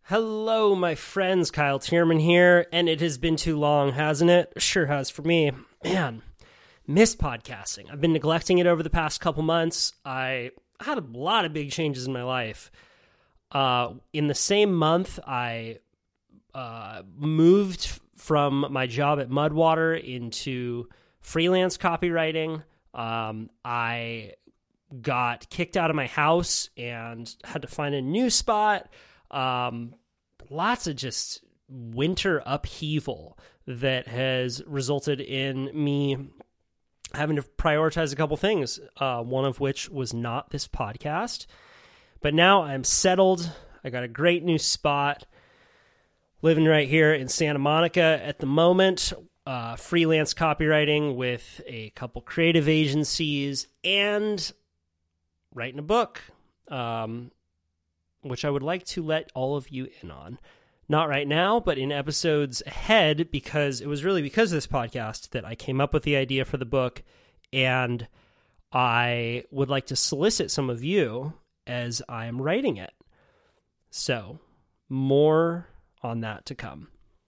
Hello, my friends. Kyle Tierman here, and it has been too long, hasn't it? Sure has for me. Man, missed podcasting. I've been neglecting it over the past couple months. I had a lot of big changes in my life. In the same month, I moved from my job at Mudwater into freelance copywriting. I got kicked out of my house and had to find a new spot. Lots of just winter upheaval that has resulted in me having to prioritize a couple things, one of which was not this podcast. But now I'm settled. I got a great new spot, living right here in Santa Monica at the moment, freelance copywriting with a couple creative agencies and writing a book, which I would like to let all of you in on. Not right now, but in episodes ahead, because it was really because of this podcast that I came up with the idea for the book, and I would like to solicit some of you as I am writing it. So, more on that to come.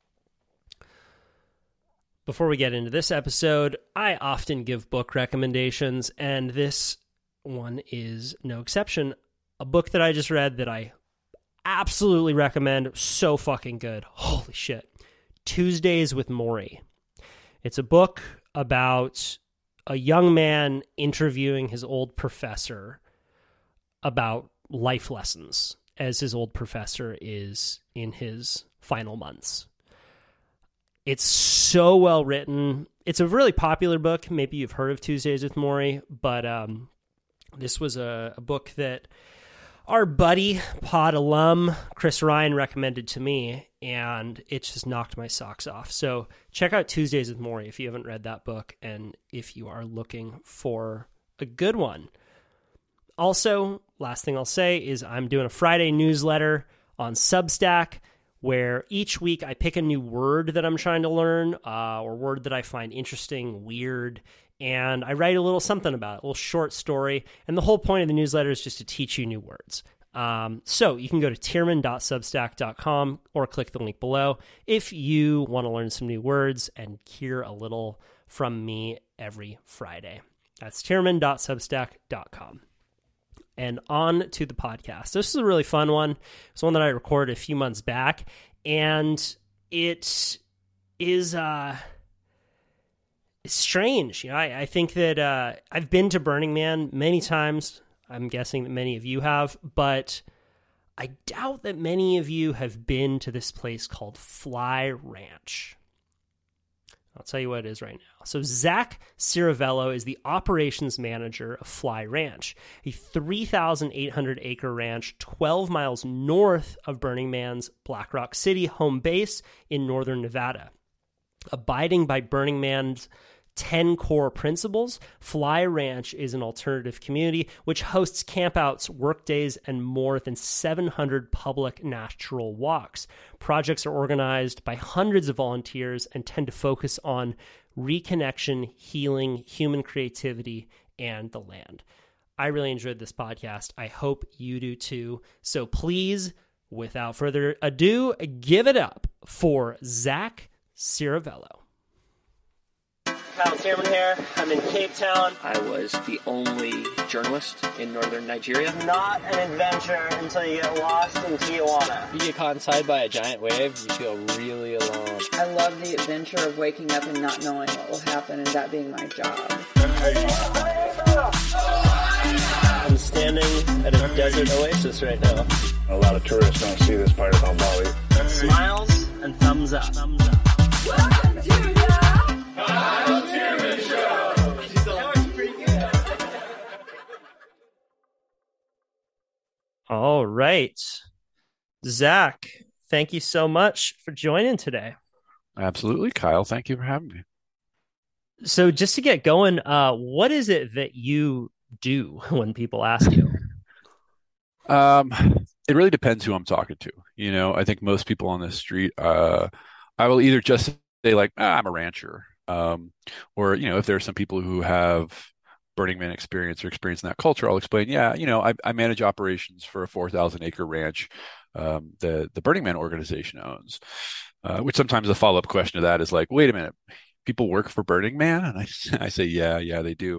Before we get into this episode, I often give book recommendations, and this one is no exception. A book that I just read that I absolutely recommend. So fucking good. Holy shit. Tuesdays with Morrie. It's a book about a young man interviewing his old professor about life lessons as his old professor is in his final months. It's so well written. It's a really popular book. Maybe you've heard of Tuesdays with Morrie, but this was a book that our buddy, pod alum, Chris Ryan recommended to me, and it just knocked my socks off. So check out Tuesdays with Morrie if you haven't read that book and if you are looking for a good one. Also, last thing I'll say is I'm doing a Friday newsletter on Substack where each week I pick a new word that I'm trying to learn or word that I find interesting, weird, and I write a little something about it, a little short story. And the whole point of the newsletter is just to teach you new words. So you can go to tierman.substack.com or click the link below if you want to learn some new words and hear a little from me every Friday. That's tierman.substack.com. And on to the podcast. This is a really fun one. It's one that I recorded a few months back, and it is it's strange. You know, I think that I've been to Burning Man many times. I'm guessing that many of you have, but I doubt that many of you have been to this place called Fly Ranch. I'll tell you what it is right now. So Zach Ciravello is the operations manager of Fly Ranch, a 3,800-acre ranch 12 miles north of Burning Man's Black Rock City home base in northern Nevada. Abiding by Burning Man's 10 core principles, Fly Ranch is an alternative community which hosts campouts, workdays, and more than 700 public natural walks. Projects are organized by hundreds of volunteers and tend to focus on reconnection, healing, human creativity, and the land. I really enjoyed this podcast. I hope you do too. So please, without further ado, give it up for Zach Ciravello. Kyle Tierman here. I'm in Cape Town. I was the only journalist in northern Nigeria. Not an adventure until you get lost in Tijuana. You get caught inside by a giant wave, you feel really alone. I love the adventure of waking up and not knowing what will happen and that being my job. I'm standing at a desert oasis right now. A lot of tourists don't see this part about Bali. Smiles and thumbs up. Welcome to the Kyle Tierman Show! That was pretty good. All right. Zach, thank you so much for joining today. Absolutely, Kyle. Thank you for having me. So just to get going, what is it that you do when people ask you? It really depends who I'm talking to. You know, I think most people on the street, I will either just say like, I'm a rancher. Or, you know, if there are some people who have Burning Man experience or experience in that culture, I'll explain, I manage operations for a 4,000 acre ranch the Burning Man organization owns. Which sometimes the follow-up question to that is like, wait a minute, people work for Burning Man? And I say, yeah, they do.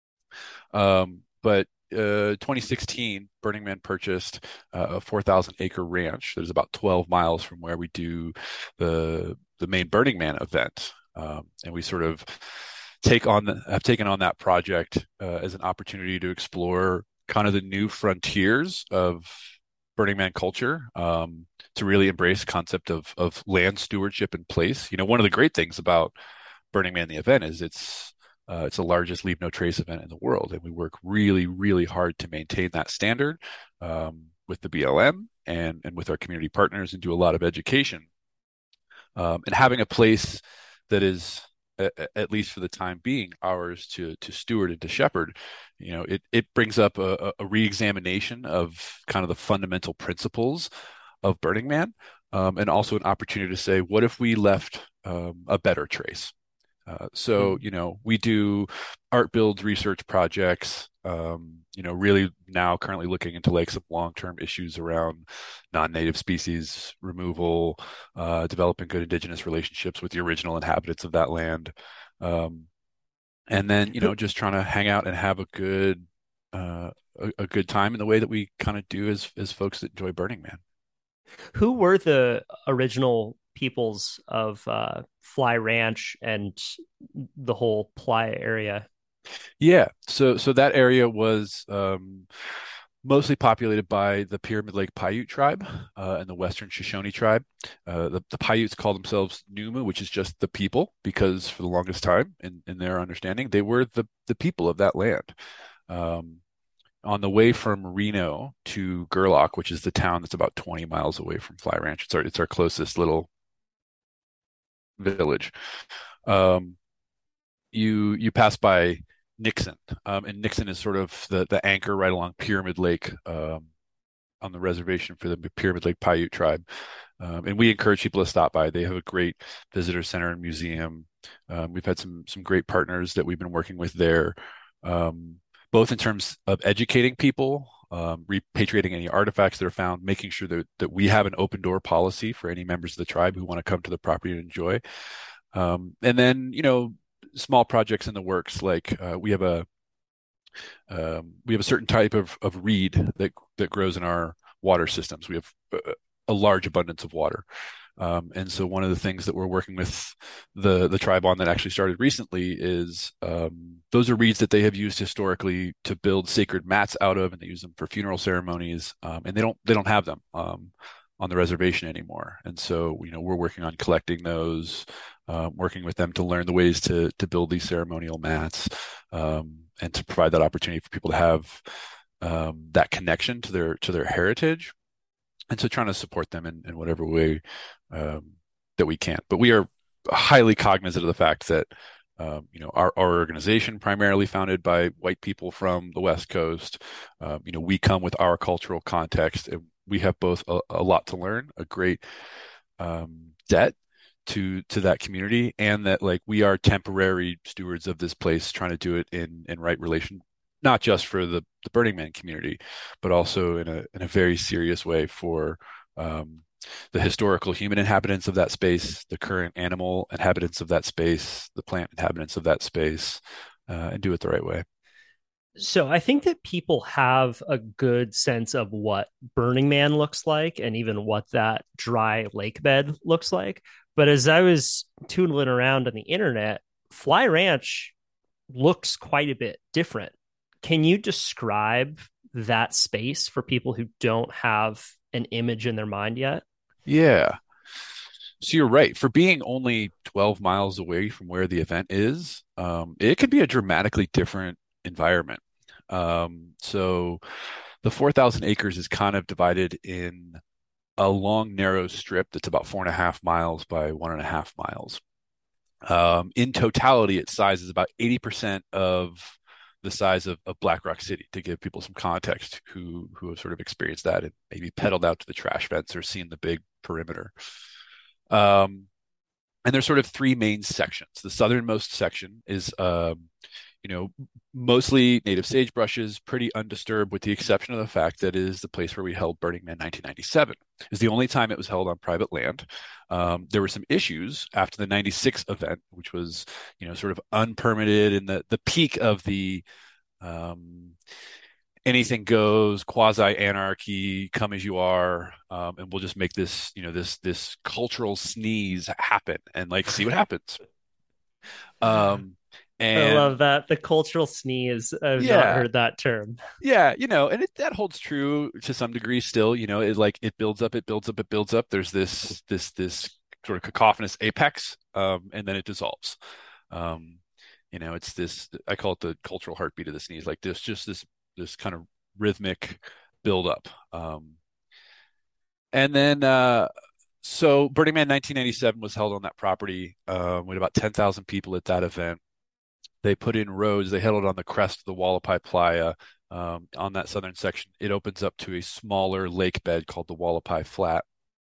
But 2016, Burning Man purchased a 4,000 acre ranch. There's about 12 miles from where we do the main Burning Man event, and we sort of have taken on that project as an opportunity to explore kind of the new frontiers of Burning Man culture, to really embrace the concept of land stewardship in place. One of the great things about Burning Man the event is it's the largest Leave No Trace event in the world, and we work really, really hard to maintain that standard, with the BLM and with our community partners, and do a lot of education. And having a place that is, at least for the time being, ours to steward and to shepherd, it brings up a reexamination of kind of the fundamental principles of Burning Man, and also an opportunity to say, what if we left a better trace? So, we do art builds, research projects, really now currently looking into like some long-term issues around non-native species removal, developing good indigenous relationships with the original inhabitants of that land. And then, just trying to hang out and have a good time in the way that we kind of do as folks that enjoy Burning Man. Who were the original peoples of Fly Ranch and the whole Playa area? Yeah, so that area was mostly populated by the Pyramid Lake Paiute tribe and the Western Shoshone tribe. The Paiutes call themselves Numu, which is just the people, because for the longest time, in their understanding, they were the people of that land. On the way from Reno to Gerlach, which is the town that's about 20 miles away from Fly Ranch, it's our closest little village. You pass by Nixon, and Nixon is sort of the anchor right along Pyramid Lake, on the reservation for the Pyramid Lake Paiute tribe. And we encourage people to stop by. They have a great visitor center and museum. We've had some great partners that we've been working with there, both in terms of educating people, repatriating any artifacts that are found, making sure that we have an open door policy for any members of the tribe who want to come to the property and enjoy. And then, small projects in the works, like we have a certain type of reed that grows in our water systems. We have a large abundance of water. And so one of the things that we're working with the tribe on that actually started recently is those are reeds that they have used historically to build sacred mats out of, and they use them for funeral ceremonies. And they don't have them on the reservation anymore. And so, we're working on collecting those, working with them to learn the ways to build these ceremonial mats, and to provide that opportunity for people to have that connection to their heritage. And so trying to support them in whatever way that we can. But we are highly cognizant of the fact that our organization, primarily founded by white people from the West Coast, we come with our cultural context, and we have both a lot to learn, a great debt to that community, and that like we are temporary stewards of this place, trying to do it in right relation, not just for the Burning Man community, but also in a very serious way for the historical human inhabitants of that space, the current animal inhabitants of that space, the plant inhabitants of that space, and do it the right way. So I think that people have a good sense of what Burning Man looks like, and even what that dry lake bed looks like. But as I was tootling around on the internet, Fly Ranch looks quite a bit different. Can you describe that space for people who don't have an image in their mind yet? Yeah. So you're right. For being only 12 miles away from where the event is, it can be a dramatically different environment. So the 4,000 acres is kind of divided in a long, narrow strip that's about 4.5 miles by 1.5 miles. In totality, its size is about 80% of the size of Black Rock City, to give people some context who have sort of experienced that and maybe pedaled out to the trash vents or seen the big perimeter. And there's sort of three main sections. The southernmost section is you know, mostly native sagebrushes, pretty undisturbed, with the exception of the fact that it is the place where we held Burning Man 1997. It's the only time it was held on private land. There were some issues after the 96 event, which was, sort of unpermitted in the peak of the um, anything goes, quasi anarchy, come as you are, and we'll just make this, this cultural sneeze happen and like see what happens. Um, I and love that. The cultural sneeze. I've not yeah, heard that term. yeah, and that holds true to some degree still. It builds up, it builds up, it builds up. There's this sort of cacophonous apex, and then it dissolves. Um, it's this, I call it the cultural heartbeat of the sneeze, like this kind of rhythmic build up. And then so Burning Man 1997 was held on that property. We had about 10,000 people at that event. They put in roads. They held it on the crest of the Wallapai Playa. On that southern section, it opens up to a smaller lake bed called the Wallapai Flat.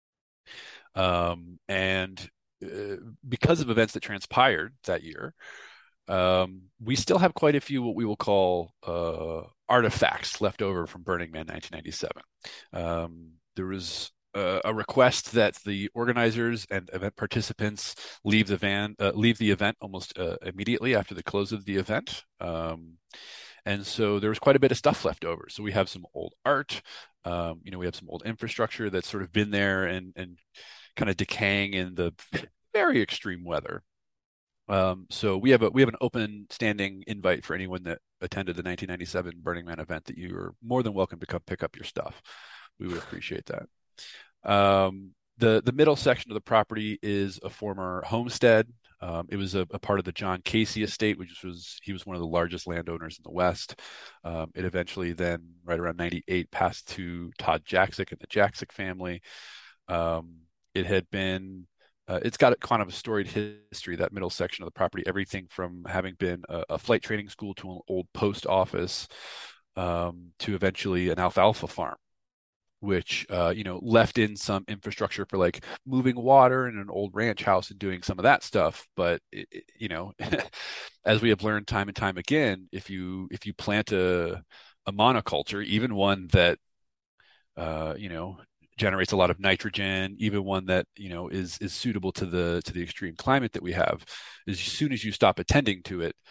And because of events that transpired that year, we still have quite a few what we will call artifacts left over from Burning Man 1997. There was a request that the organizers and event participants leave the event almost immediately after the close of the event. And so there was quite a bit of stuff left over. So we have some old art, we have some old infrastructure that's sort of been there and kind of decaying in the very extreme weather. So we have an open standing invite for anyone that attended the 1997 Burning Man event that you are more than welcome to come pick up your stuff. We would appreciate that. The middle section of the property is a former homestead. It was a part of the John Casey estate, he was one of the largest landowners in the West. It eventually then, right around 98, passed to Todd Jaksic and the Jaksic family. It had been it's got kind of a storied history, that middle section of the property, everything from having been a flight training school to an old post office, to eventually an alfalfa farm, which, left in some infrastructure for like moving water and an old ranch house and doing some of that stuff. But, as we have learned time and time again, if you plant a monoculture, even one that, generates a lot of nitrogen, even one that is suitable to the extreme climate that we have, as soon as you stop attending to it,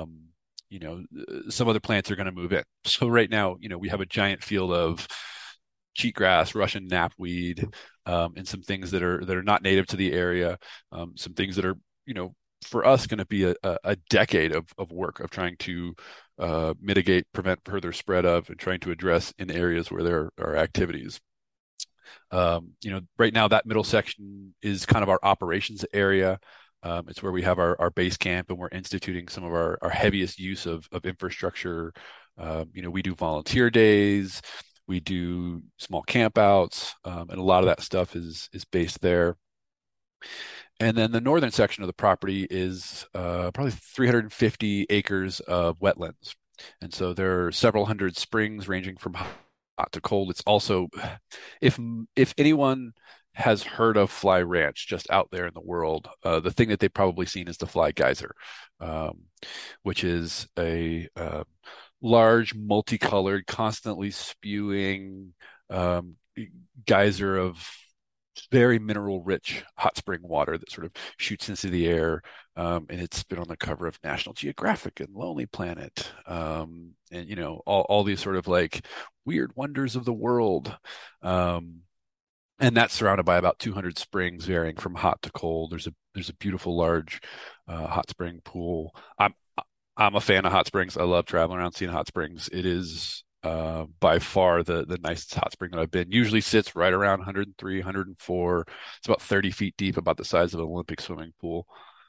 some other plants are going to move in. So right now, we have a giant field of cheatgrass, Russian knapweed, and some things that are not native to the area, some things that are for us going to be a decade of work of trying to mitigate, prevent further spread of, and trying to address in areas where there are activities. Right now that middle section is kind of our operations area. It's where we have our base camp, and we're instituting some of our heaviest use of infrastructure. We do volunteer days, we do small campouts, and a lot of that stuff is based there. And then the northern section of the property is probably 350 acres of wetlands. And so there are several hundred springs ranging from hot to cold. It's also, if anyone has heard of Fly Ranch just out there in the world, the thing that they've probably seen is the Fly Geyser, which is a large, multicolored, constantly spewing geyser of very mineral rich hot spring water that sort of shoots into the air. And it's been on the cover of National Geographic and Lonely Planet. And, all these sort of like weird wonders of the world. And that's surrounded by about 200 springs varying from hot to cold. There's a beautiful large hot spring pool. I'm a fan of hot springs. I love traveling around seeing hot springs. It is by far the nicest hot spring that I've been. Usually sits right around 103, 104. It's about 30 feet deep, about the size of an Olympic swimming pool.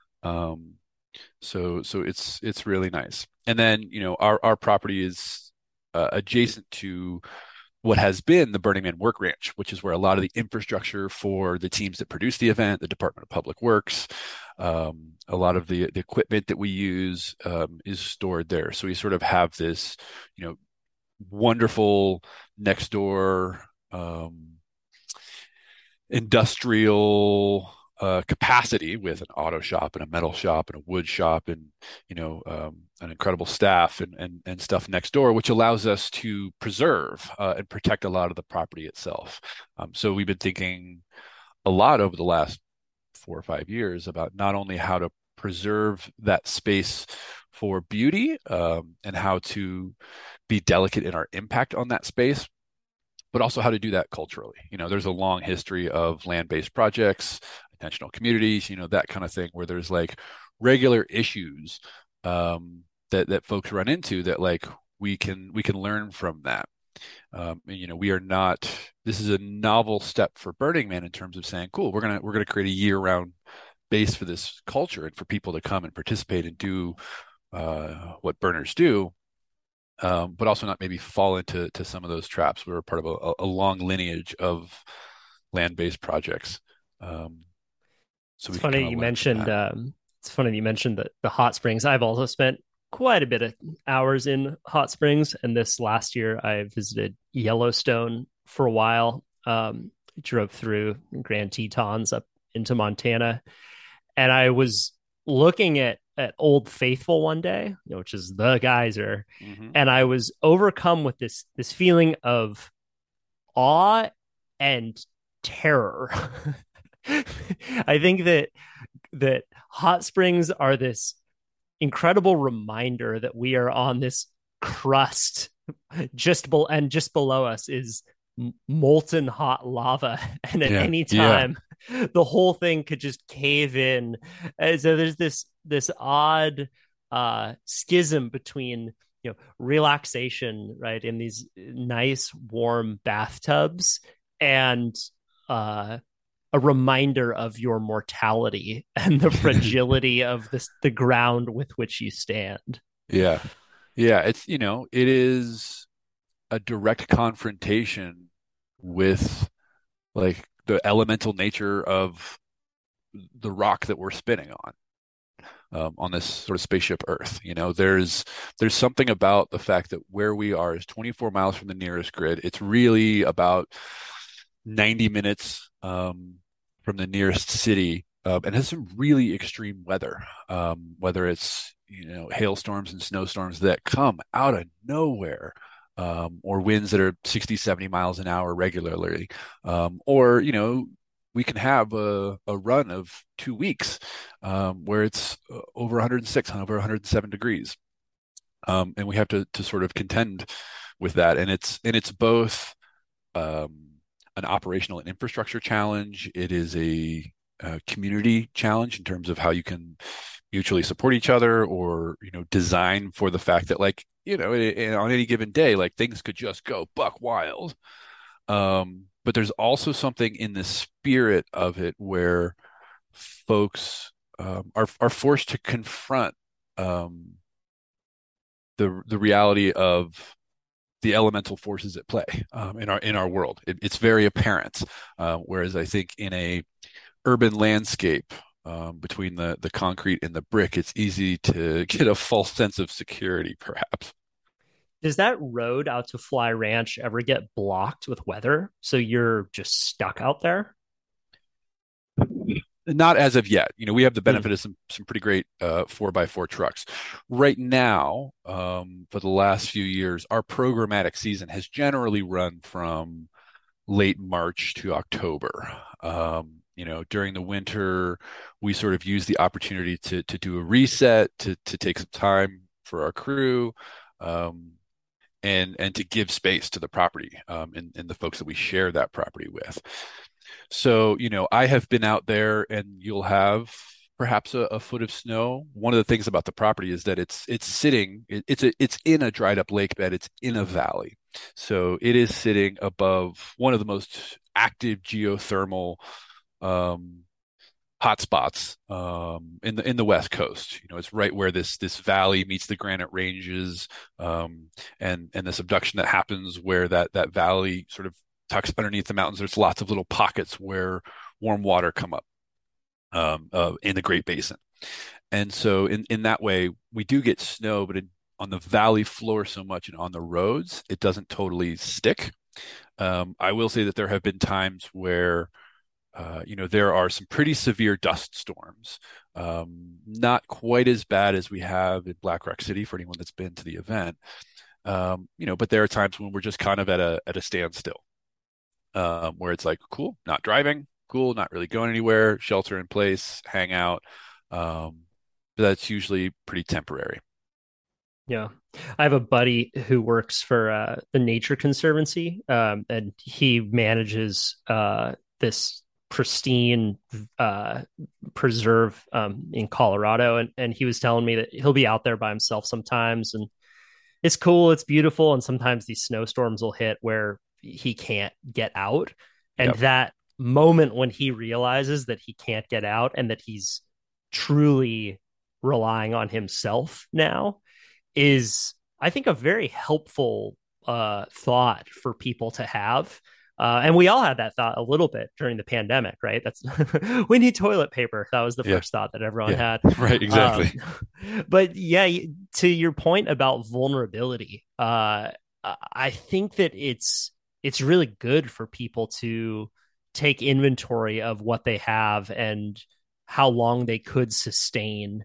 So it's really nice. And then, our property is adjacent to what has been the Burning Man Work Ranch, which is where a lot of the infrastructure for the teams that produce the event, the Department of Public Works, a lot of the equipment that we use is stored there. So we sort of have this, wonderful next door industrial capacity with an auto shop and a metal shop and a wood shop and an incredible staff and stuff next door, which allows us to preserve and protect a lot of the property itself. So we've been thinking a lot over the last 4 or 5 years about not only how to preserve that space for beauty and how to be delicate in our impact on that space, but also how to do that culturally. There's a long history of land-based projects, intentional communities, that kind of thing, where there's like regular issues that folks run into that like we can learn from that. We are not. This is a novel step for Burning Man in terms of saying, cool, we're gonna create a year-round base for this culture and for people to come and participate and do what burners do. But also not maybe fall into some of those traps. We're part of a long lineage of land-based projects. So It's funny you mentioned. It's funny you mentioned the hot springs. I've also spent quite a bit of hours in hot springs, and this last year I visited Yellowstone for a while. Drove through Grand Tetons up into Montana, and I was looking at Old Faithful one day, which is the geyser, and I was overcome with this feeling of awe and terror. I think that hot springs are this incredible reminder that we are on this crust just below us is molten hot lava, and at any time the whole thing could just cave in. And so there's this odd schism between relaxation, right, in these nice warm bathtubs, and a reminder of your mortality and the fragility of the ground with which you stand. Yeah. It's it is a direct confrontation with like the elemental nature of the rock that we're spinning on this sort of spaceship Earth. There's something about the fact that where we are is 24 miles from the nearest grid. It's really about 90 minutes from the nearest city, and has some really extreme weather, whether it's hailstorms and snowstorms that come out of nowhere, or winds that are 60, 70 miles an hour regularly, or we can have a run of 2 weeks where it's over 106, over 107 degrees, and we have to sort of contend with that, and it's both an operational and infrastructure challenge. It is a community challenge in terms of how you can mutually support each other, or design for the fact that like on any given day like things could just go buck wild. But there's also something in the spirit of it where folks are forced to confront the reality of the elemental forces at play in our world. It's very apparent. Whereas I think in a urban landscape, between the concrete and the brick, it's easy to get a false sense of security, perhaps. Does that road out to Fly Ranch ever get blocked with weather, so you're just stuck out there? Not as of yet. We have the benefit of some pretty great 4x4 trucks. Right now, for the last few years, our programmatic season has generally run from late March to October. During the winter, we sort of use the opportunity to do a reset, to take some time for our crew, and to give space to the property, and the folks that we share that property with. So, I have been out there, and you'll have perhaps a foot of snow. One of the things about the property is that it's in a dried up lake bed. It's in a valley. So it is sitting above one of the most active geothermal hotspots in the West Coast. It's right where this valley meets the Granite Ranges, and the subduction that happens where that valley sort of tucks underneath the mountains. There's lots of little pockets where warm water come up in the Great Basin. And so in that way, we do get snow, but on the valley floor so much and on the roads, it doesn't totally stick. I will say that there have been times where there are some pretty severe dust storms. Not quite as bad as we have in Black Rock City for anyone that's been to the event. But there are times when we're just kind of at a standstill, where it's like, cool, not driving, cool, not really going anywhere, shelter in place, hang out. But that's usually pretty temporary. Yeah. I have a buddy who works for the Nature Conservancy, and he manages this pristine preserve in Colorado. And he was telling me that he'll be out there by himself sometimes. And it's cool, it's beautiful. And sometimes these snowstorms will hit where he can't get out. And Yep. that moment when he realizes that he can't get out and that he's truly relying on himself now is, I think, a very helpful thought for people to have. And we all had that thought a little bit during the pandemic, right? That's we need toilet paper. That was the Yeah. first thought that everyone Yeah. had. Right. Exactly. But yeah, to your point about vulnerability, I think that it's really good for people to take inventory of what they have and how long they could sustain,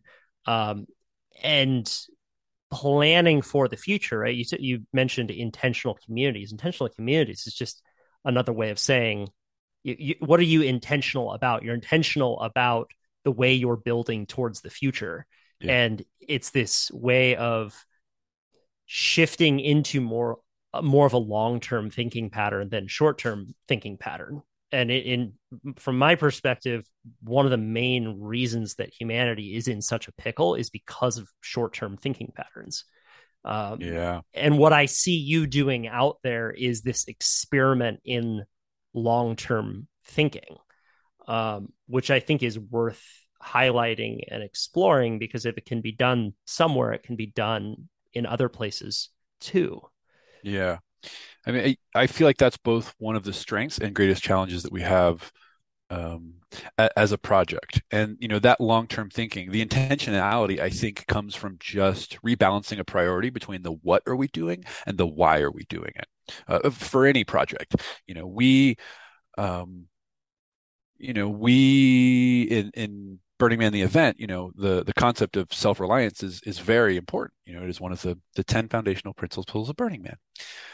and planning for the future, right? You mentioned intentional communities. Intentional communities is just another way of saying, what are you intentional about? You're intentional about the way you're building towards the future, Yeah. and it's this way of shifting into more of a long-term thinking pattern than short-term thinking pattern. And from my perspective, one of the main reasons that humanity is in such a pickle is because of short-term thinking patterns. Yeah. And what I see you doing out there is this experiment in long-term thinking, which I think is worth highlighting and exploring, because if it can be done somewhere, it can be done in other places too. Yeah. I mean, I feel like that's both one of the strengths and greatest challenges that we have, as a project. And, that long-term thinking, the intentionality, I think, comes from just rebalancing a priority between the what are we doing and the why are we doing it, for any project. We in Burning Man the event, the concept of self-reliance is very important. It is one of the 10 foundational principles of Burning Man.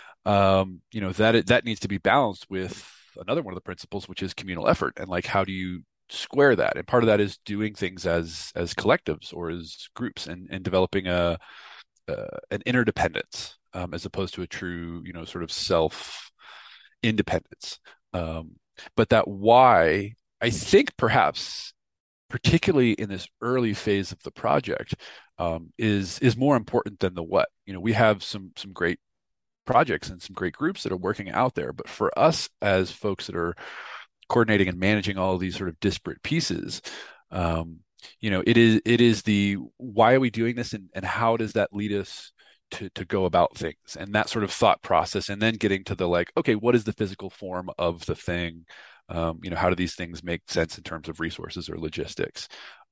That needs to be balanced with another one of the principles, which is communal effort, and like, how do you square that? And part of that is doing things as collectives or as groups, and developing an interdependence, as opposed to a true, sort of self independence. But that why, I think, perhaps particularly in this early phase of the project, is more important than the what. We have some great projects and some great groups that are working out there, but for us as folks that are coordinating and managing all of these sort of disparate pieces, it is the why are we doing this, and how does that lead us to go about things, and that sort of thought process, and then getting to the, like, okay, what is the physical form of the thing? How do these things make sense in terms of resources or logistics?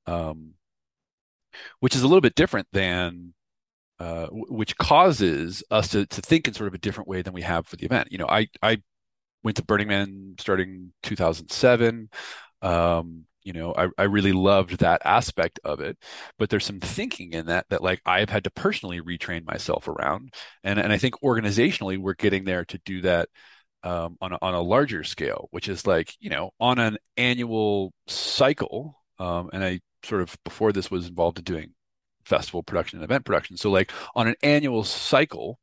Which is a little bit different than, which causes us to think in sort of a different way than we have for the event. I went to Burning Man starting 2007. I really loved that aspect of it, but there's some thinking in that like I've had to personally retrain myself around, and I think organizationally we're getting there to do that, on a larger scale, which is like, on an annual cycle. And I sort of, before this, was involved in doing festival production and event production. So like on an annual cycle,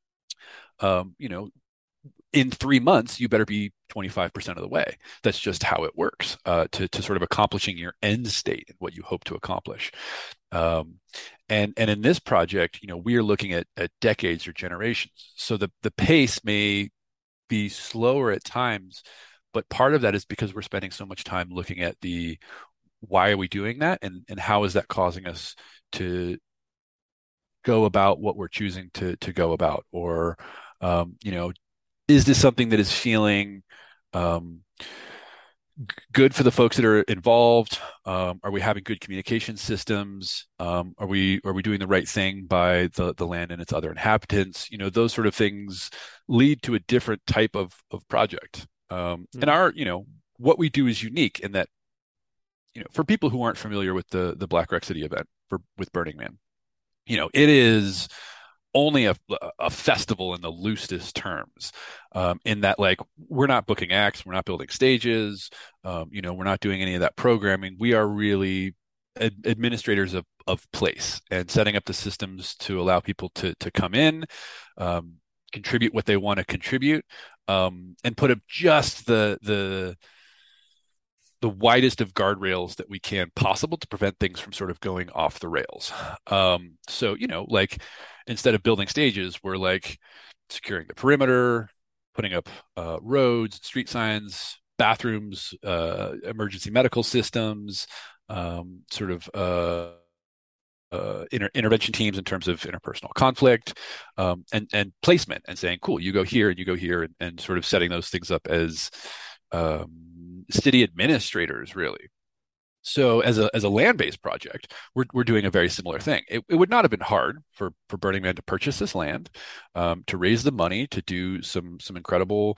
in 3 months, you better be 25% of the way. That's just how it works, to sort of accomplishing your end state and what you hope to accomplish. And in this project, we are looking at decades or generations. So the pace may be slower at times, but part of that is because we're spending so much time looking at the why are we doing that, and how is that causing us to go about what we're choosing to go about, or is this something that is feeling good for the folks that are involved? Are we having good communication systems? Are we doing the right thing by the land and its other inhabitants? Those sort of things lead to a different type of project. And what we do is unique in that, for people who aren't familiar with the Black Wreck City event with Burning Man, it is only a festival in the loosest terms, in that, like, we're not booking acts, we're not building stages, we're not doing any of that programming. We are really administrators of place and setting up the systems to allow people to come in, contribute what they want to contribute, and put up just the widest of guardrails that we can possible to prevent things from sort of going off the rails. So, like, instead of building stages, we're like securing the perimeter, putting up roads, street signs, bathrooms, emergency medical systems, sort of intervention teams in terms of interpersonal conflict, and placement, and saying, cool, you go here and you go here, and sort of setting those things up as city administrators, really. So as a land-based project, we're doing a very similar thing. It would not have been hard for Burning Man to purchase this land, to raise the money to do some incredible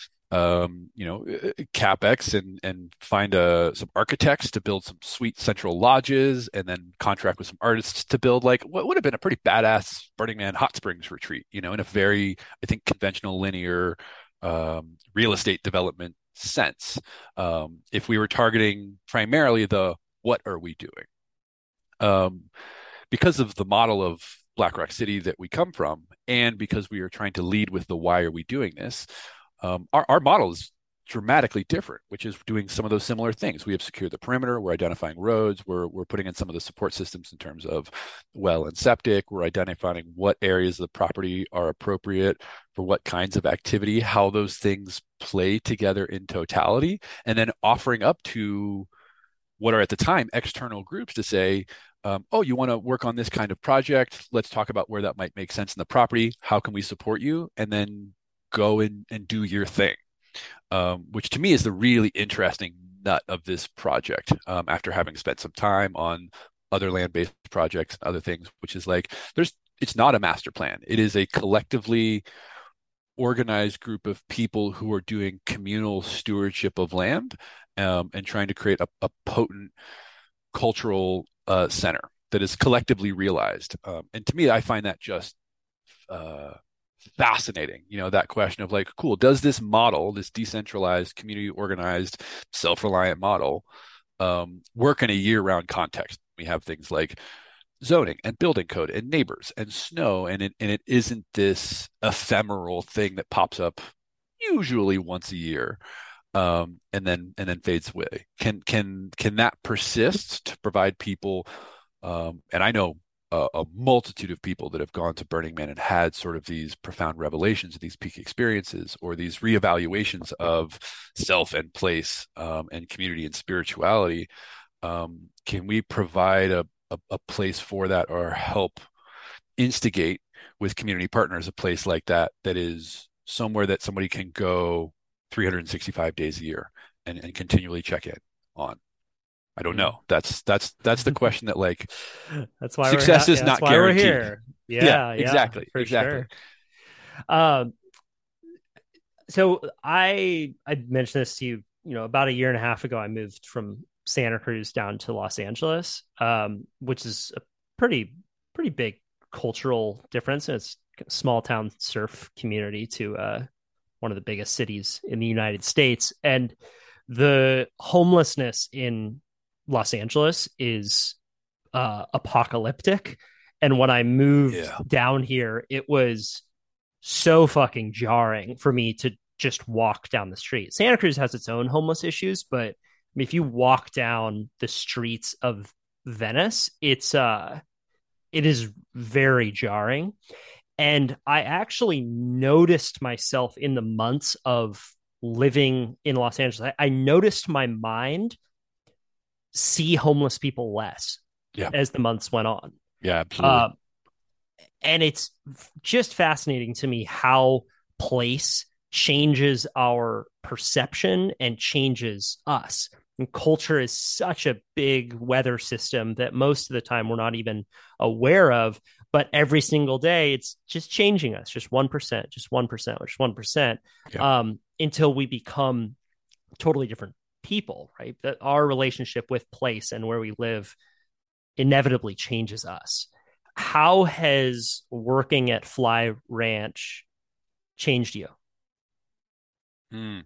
capex, and find some architects to build some sweet central lodges, and then contract with some artists to build like what would have been a pretty badass Burning Man hot springs retreat, in a very, I think, conventional linear real estate development sense. If we were targeting primarily the what are we doing, because of the model of Black Rock City that we come from, and because we are trying to lead with the why are we doing this, our model is dramatically different, which is doing some of those similar things. We have secured the perimeter, we're identifying roads, we're putting in some of the support systems in terms of well and septic, we're identifying what areas of the property are appropriate for what kinds of activity, how those things play together in totality, and then offering up to what are at the time external groups to say, oh, you want to work on this kind of project? Let's talk about where that might make sense in the property. How can we support you? And then go and do your thing. Which to me is the really interesting nut of this project, after having spent some time on other land-based projects and other things, which is like, it's not a master plan. It is a collectively organized group of people who are doing communal stewardship of land, and trying to create a potent cultural center that is collectively realized. And to me, I find that just fascinating, that question of like, cool, does this model, this decentralized, community organized, self-reliant model, work in a year-round context? We have things like zoning and building code and neighbors and snow, and it isn't this ephemeral thing that pops up usually once a year, and then fades away. Can that persist to provide people, and I know a multitude of people that have gone to Burning Man and had sort of these profound revelations, these peak experiences, or these reevaluations of self and place, and community and spirituality. Can we provide a place for that, or help instigate with community partners a place like that is somewhere that somebody can go 365 days a year and continually check in on? I don't know. That's the question that, like, that's why success is not guaranteed. We're here. Yeah, exactly. For exactly. Sure. So I mentioned this to you, about a year and a half ago. I moved from Santa Cruz down to Los Angeles, which is a pretty big cultural difference. And it's a small town surf community to one of the biggest cities in the United States, and the homelessness in Los Angeles is apocalyptic. And when I moved down here, it was so fucking jarring for me to just walk down the street. Santa Cruz has its own homeless issues, but if you walk down the streets of Venice, it is very jarring. And I actually noticed myself in the months of living in Los Angeles, I noticed my mind see homeless people less as the months went on. Yeah, absolutely. And it's just fascinating to me how place changes our perception and changes us. And culture is such a big weather system that most of the time we're not even aware of. But every single day, it's just changing us, just 1%, just 1%, just 1%, until we become totally different people, right? That our relationship with place and where we live inevitably changes us. How has working at Fly Ranch changed you? Hmm.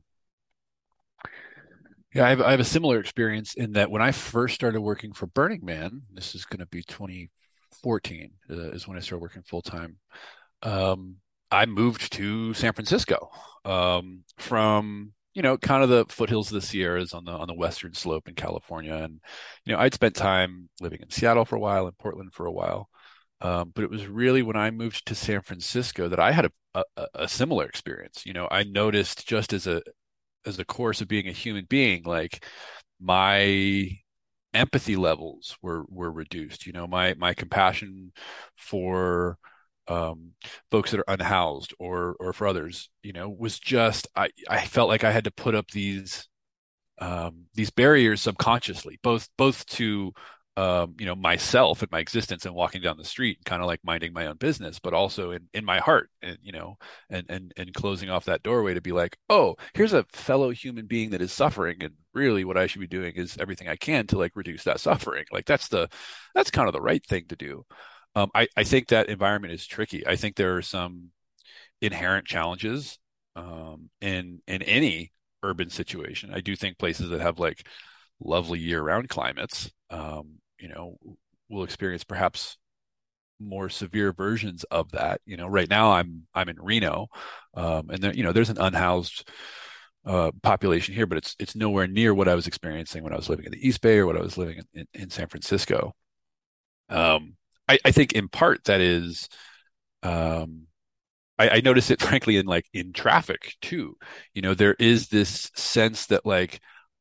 Yeah, I have a similar experience in that when I first started working for Burning Man, this is going to be 2014, is when I started working full time. Um, I moved to San Francisco, from, kind of the foothills of the Sierras on the western slope in California. And, I'd spent time living in Seattle for a while and Portland for a while. But it was really when I moved to San Francisco that I had a similar experience. I noticed, just as a course of being a human being, like my empathy levels were reduced. My compassion for um, folks that are unhoused or for others, was just, I felt like I had to put up these barriers subconsciously, both to myself and my existence and walking down the street, kind of like minding my own business, but also in my heart, and and closing off that doorway to be like, oh, here's a fellow human being that is suffering, and really what I should be doing is everything I can to like reduce that suffering. Like that's kind of the right thing to do. I think that environment is tricky. I think there are some inherent challenges in any urban situation. I do think places that have like lovely year-round climates, will experience perhaps more severe versions of that. Right now I'm in Reno, and there's an unhoused population here, but it's nowhere near what I was experiencing when I was living in the East Bay or what I was living in San Francisco. I think in part that is, I notice it frankly in traffic too. There is this sense that like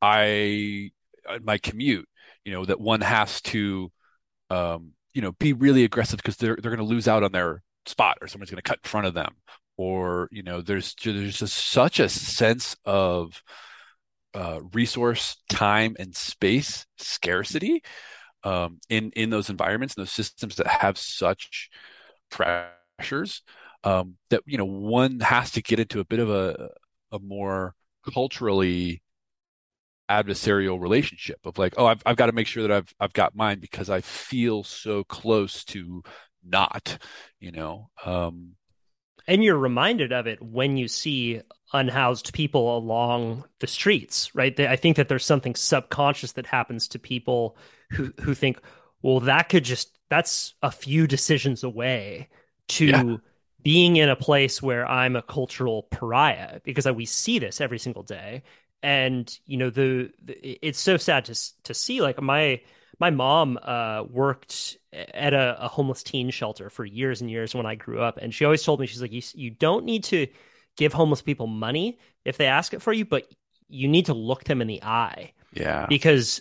my commute, that one has to, be really aggressive because they're going to lose out on their spot, or someone's going to cut in front of them, or there's just such a sense of resource, time, and space scarcity in those environments and those systems that have such pressures, that one has to get into a bit of a more culturally adversarial relationship of like, oh, I've got to make sure that I've got mine because I feel so close to not, you know. And you're reminded of it when you see unhoused people along the streets, right? I think that there's something subconscious that happens to people who think, well, that's a few decisions away Yeah, to being in a place where I'm a cultural pariah, because we see this every single day. And it's so sad to see. Like my mom worked at a homeless teen shelter for years and years when I grew up, and she always told me, she's like, you don't need to give homeless people money if they ask it for you, but you need to look them in the eye, yeah, because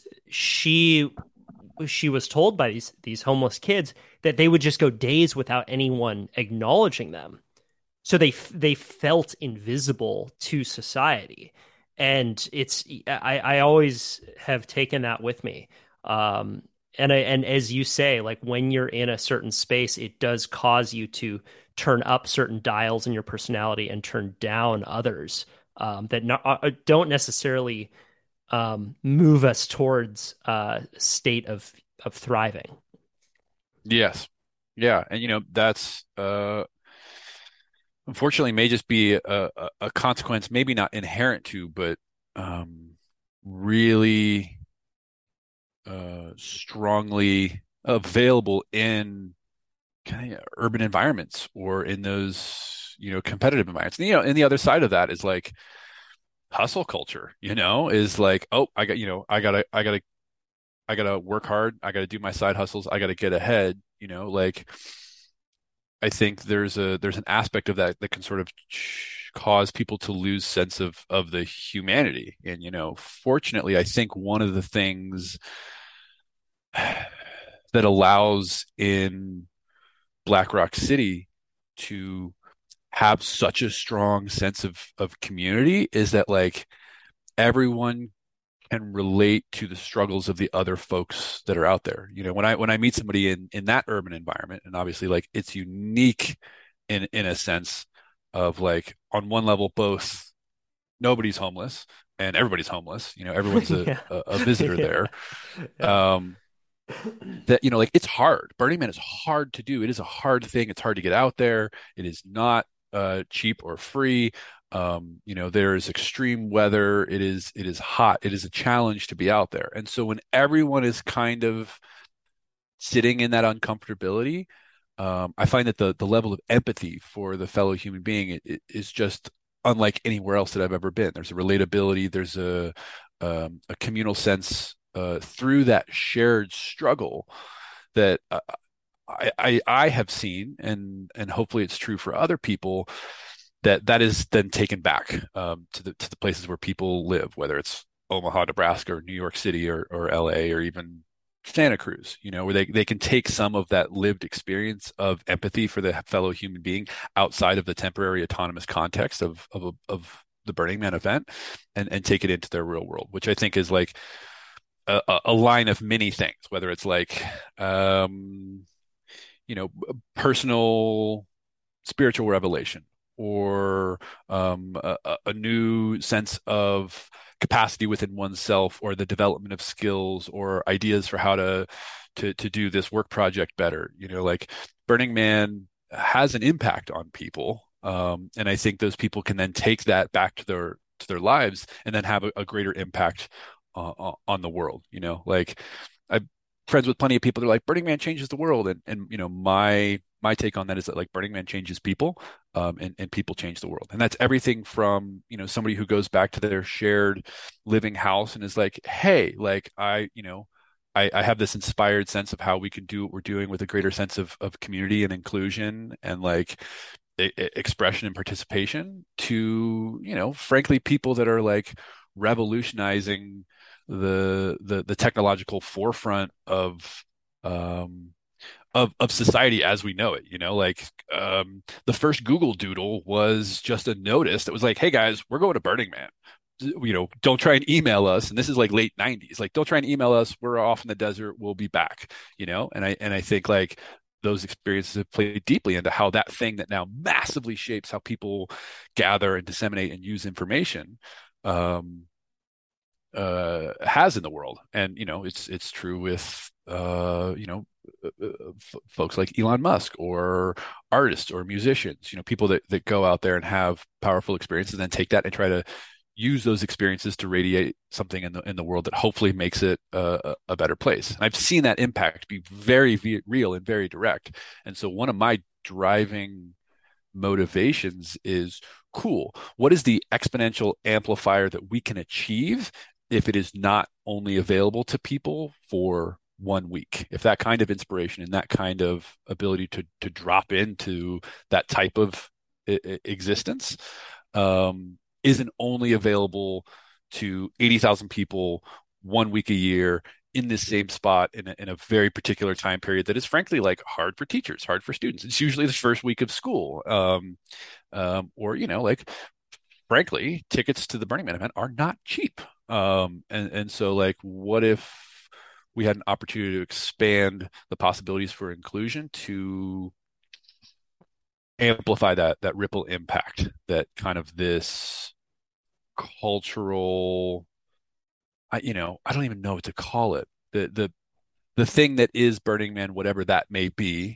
she was told by these homeless kids that they would just go days without anyone acknowledging them, so they felt invisible to society. And I always have taken that with me. And as you say, like when you're in a certain space, it does cause you to turn up certain dials in your personality and turn down others, that don't necessarily move us towards a state of thriving. yes, yeah, and that's unfortunately may just be a consequence, maybe not inherent to, but really strongly available in kind of urban environments or in those competitive environments. And the other side of that is like hustle culture. Is like, oh, I gotta work hard. I gotta do my side hustles. I gotta get ahead. Like I think there's an aspect of that that can sort of cause people to lose sense of the humanity. And fortunately, I think one of the things that allows in Black Rock City to have such a strong sense of community is that like everyone can relate to the struggles of the other folks that are out there. When I meet somebody in that urban environment, and obviously like it's unique in a sense of like on one level, both nobody's homeless, and everybody's homeless. Everyone's Yeah. a visitor Yeah. there. Yeah. Um, that like it's hard. Burning Man is hard to do. It is a hard thing. It's hard to get out there. It is not cheap or free. There is extreme weather. It is hot. It is a challenge to be out there. And so when everyone is kind of sitting in that uncomfortability, I find that the level of empathy for the fellow human being is just unlike anywhere else that I've ever been. There's a relatability. There's a communal sense through that shared struggle that I have seen, and hopefully it's true for other people, that is then taken back to the places where people live, whether it's Omaha, Nebraska, or New York City, or LA, or even Santa Cruz, where they can take some of that lived experience of empathy for the fellow human being outside of the temporary autonomous context of the Burning Man event, and take it into their real world, which I think is like a line of many things, whether it's like personal spiritual revelation, or a new sense of capacity within oneself, or the development of skills or ideas for how to do this work project better. Like Burning Man has an impact on people, and I think those people can then take that back to their lives, and then have a greater impact on the world. Like I'm friends with plenty of people. They're like, Burning Man changes the world, and my take on that is that like Burning Man changes people, and people change the world. And that's everything from, somebody who goes back to their shared living house and is like, hey, like I have this inspired sense of how we can do what we're doing with a greater sense of community and inclusion, and like expression and participation, to, frankly, people that are like revolutionizing the technological forefront of society as we know it. Like the first Google Doodle was just a notice that was like, hey guys, we're going to Burning Man. Don't try and email us. And this is like late 90s. Like, don't try and email us. We're off in the desert. We'll be back. And I think like those experiences have played deeply into how that thing that now massively shapes how people gather and disseminate and use information has in the world. And it's true with folks like Elon Musk, or artists or musicians, people that go out there and have powerful experiences, and then take that and try to use those experiences to radiate something in the world that hopefully makes it a better place. And I've seen that impact be very real and very direct. And so one of my driving motivations is, cool, what is the exponential amplifier that we can achieve if it is not only available to people for 1 week? If that kind of inspiration and that kind of ability to drop into that type of existence isn't only available to 80,000 people 1 week a year in this same spot in a very particular time period that is frankly like hard for teachers, hard for students. It's usually the first week of school. Or, like, frankly, tickets to the Burning Man event are not cheap. And so like, what if we had an opportunity to expand the possibilities for inclusion, to amplify that ripple impact, that kind of this cultural, I don't even know what to call it. The thing that is Burning Man, whatever that may be,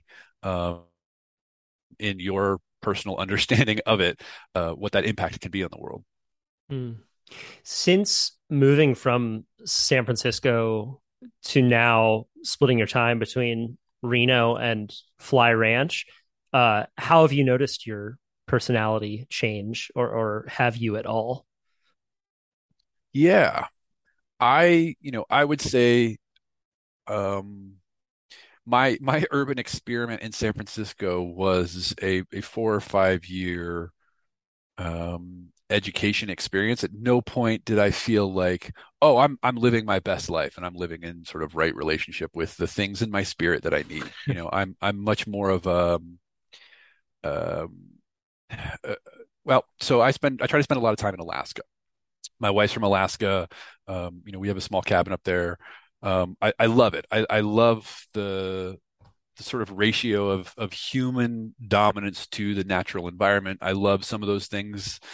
in your personal understanding of it, what that impact can be on the world. Mm. Since moving from San Francisco to now splitting your time between Reno and Fly Ranch, how have you noticed your personality change, or have you at all? Yeah, I would say, um, my urban experiment in San Francisco was a 4 or 5 year education experience. At no point did I feel like, oh, I'm living my best life, and I'm living in sort of right relationship with the things in my spirit that I need. I'm much more of a um, so I try to spend a lot of time in Alaska. My wife's from Alaska. We have a small cabin up there. I love it. I love the sort of ratio of human dominance to the natural environment. I love some of those things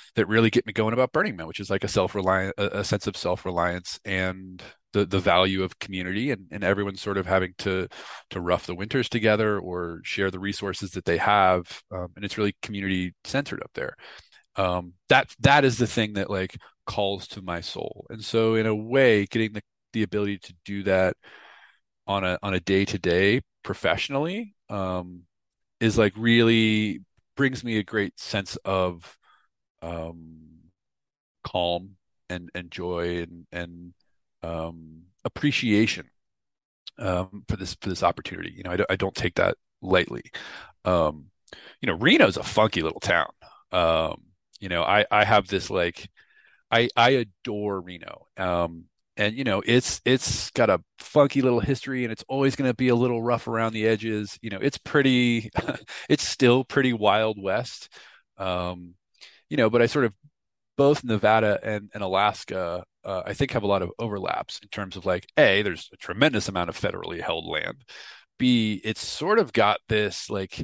that really get me going about Burning Man, which is like a sense of self-reliance and the value of community, and everyone sort of having to rough the winters together or share the resources that they have. And it's really community centered up there. That is the thing that like calls to my soul. And so in a way, getting the ability to do that on a day to day professionally, is like really brings me a great sense of um, calm and joy and appreciation, for this opportunity. I don't take that lightly. Um, Reno's a funky little town. Um, I have this like I adore Reno. And it's got a funky little history, and it's always going to be a little rough around the edges. It's pretty it's still pretty Wild West. Um, but I sort of both Nevada and Alaska, I think have a lot of overlaps in terms of like, A, there's a tremendous amount of federally held land. B, it's sort of got this like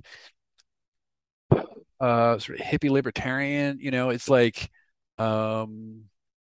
sort of hippie libertarian, it's like um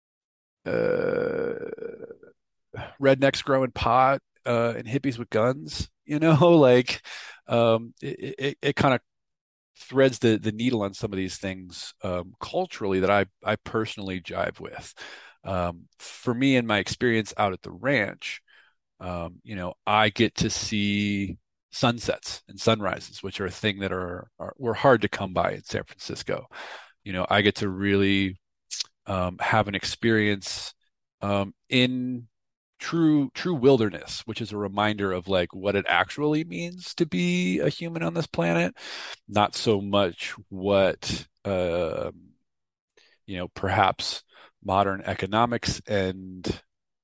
uh rednecks growing pot, and hippies with guns, like it kind of threads the needle on some of these things, culturally, that I personally jive with. For me, in my experience out at the ranch, I get to see sunsets and sunrises, which are a thing that were hard to come by in San Francisco. I get to really have an experience in true wilderness, which is a reminder of like what it actually means to be a human on this planet, not so much what perhaps modern economics and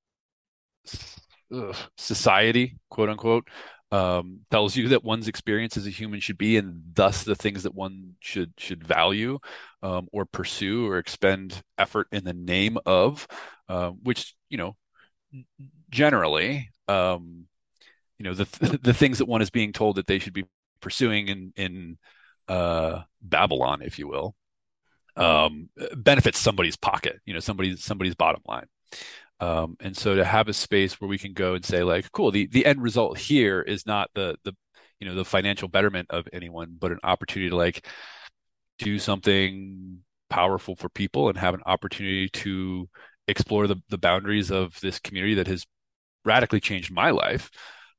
society, quote unquote, tells you that one's experience as a human should be, and thus the things that one should value, or pursue or expend effort in the name of, which generally, the things that one is being told that they should be pursuing in Babylon, if you will, benefits somebody's pocket, somebody's bottom line. And so to have a space where we can go and say like, cool, the end result here is not the financial betterment of anyone, but an opportunity to like do something powerful for people and have an opportunity to explore the boundaries of this community that has radically changed my life,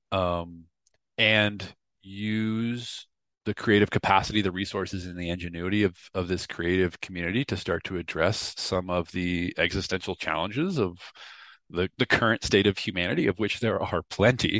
and use the creative capacity, the resources, and the ingenuity of this creative community to start to address some of the existential challenges of the current state of humanity, of which there are plenty,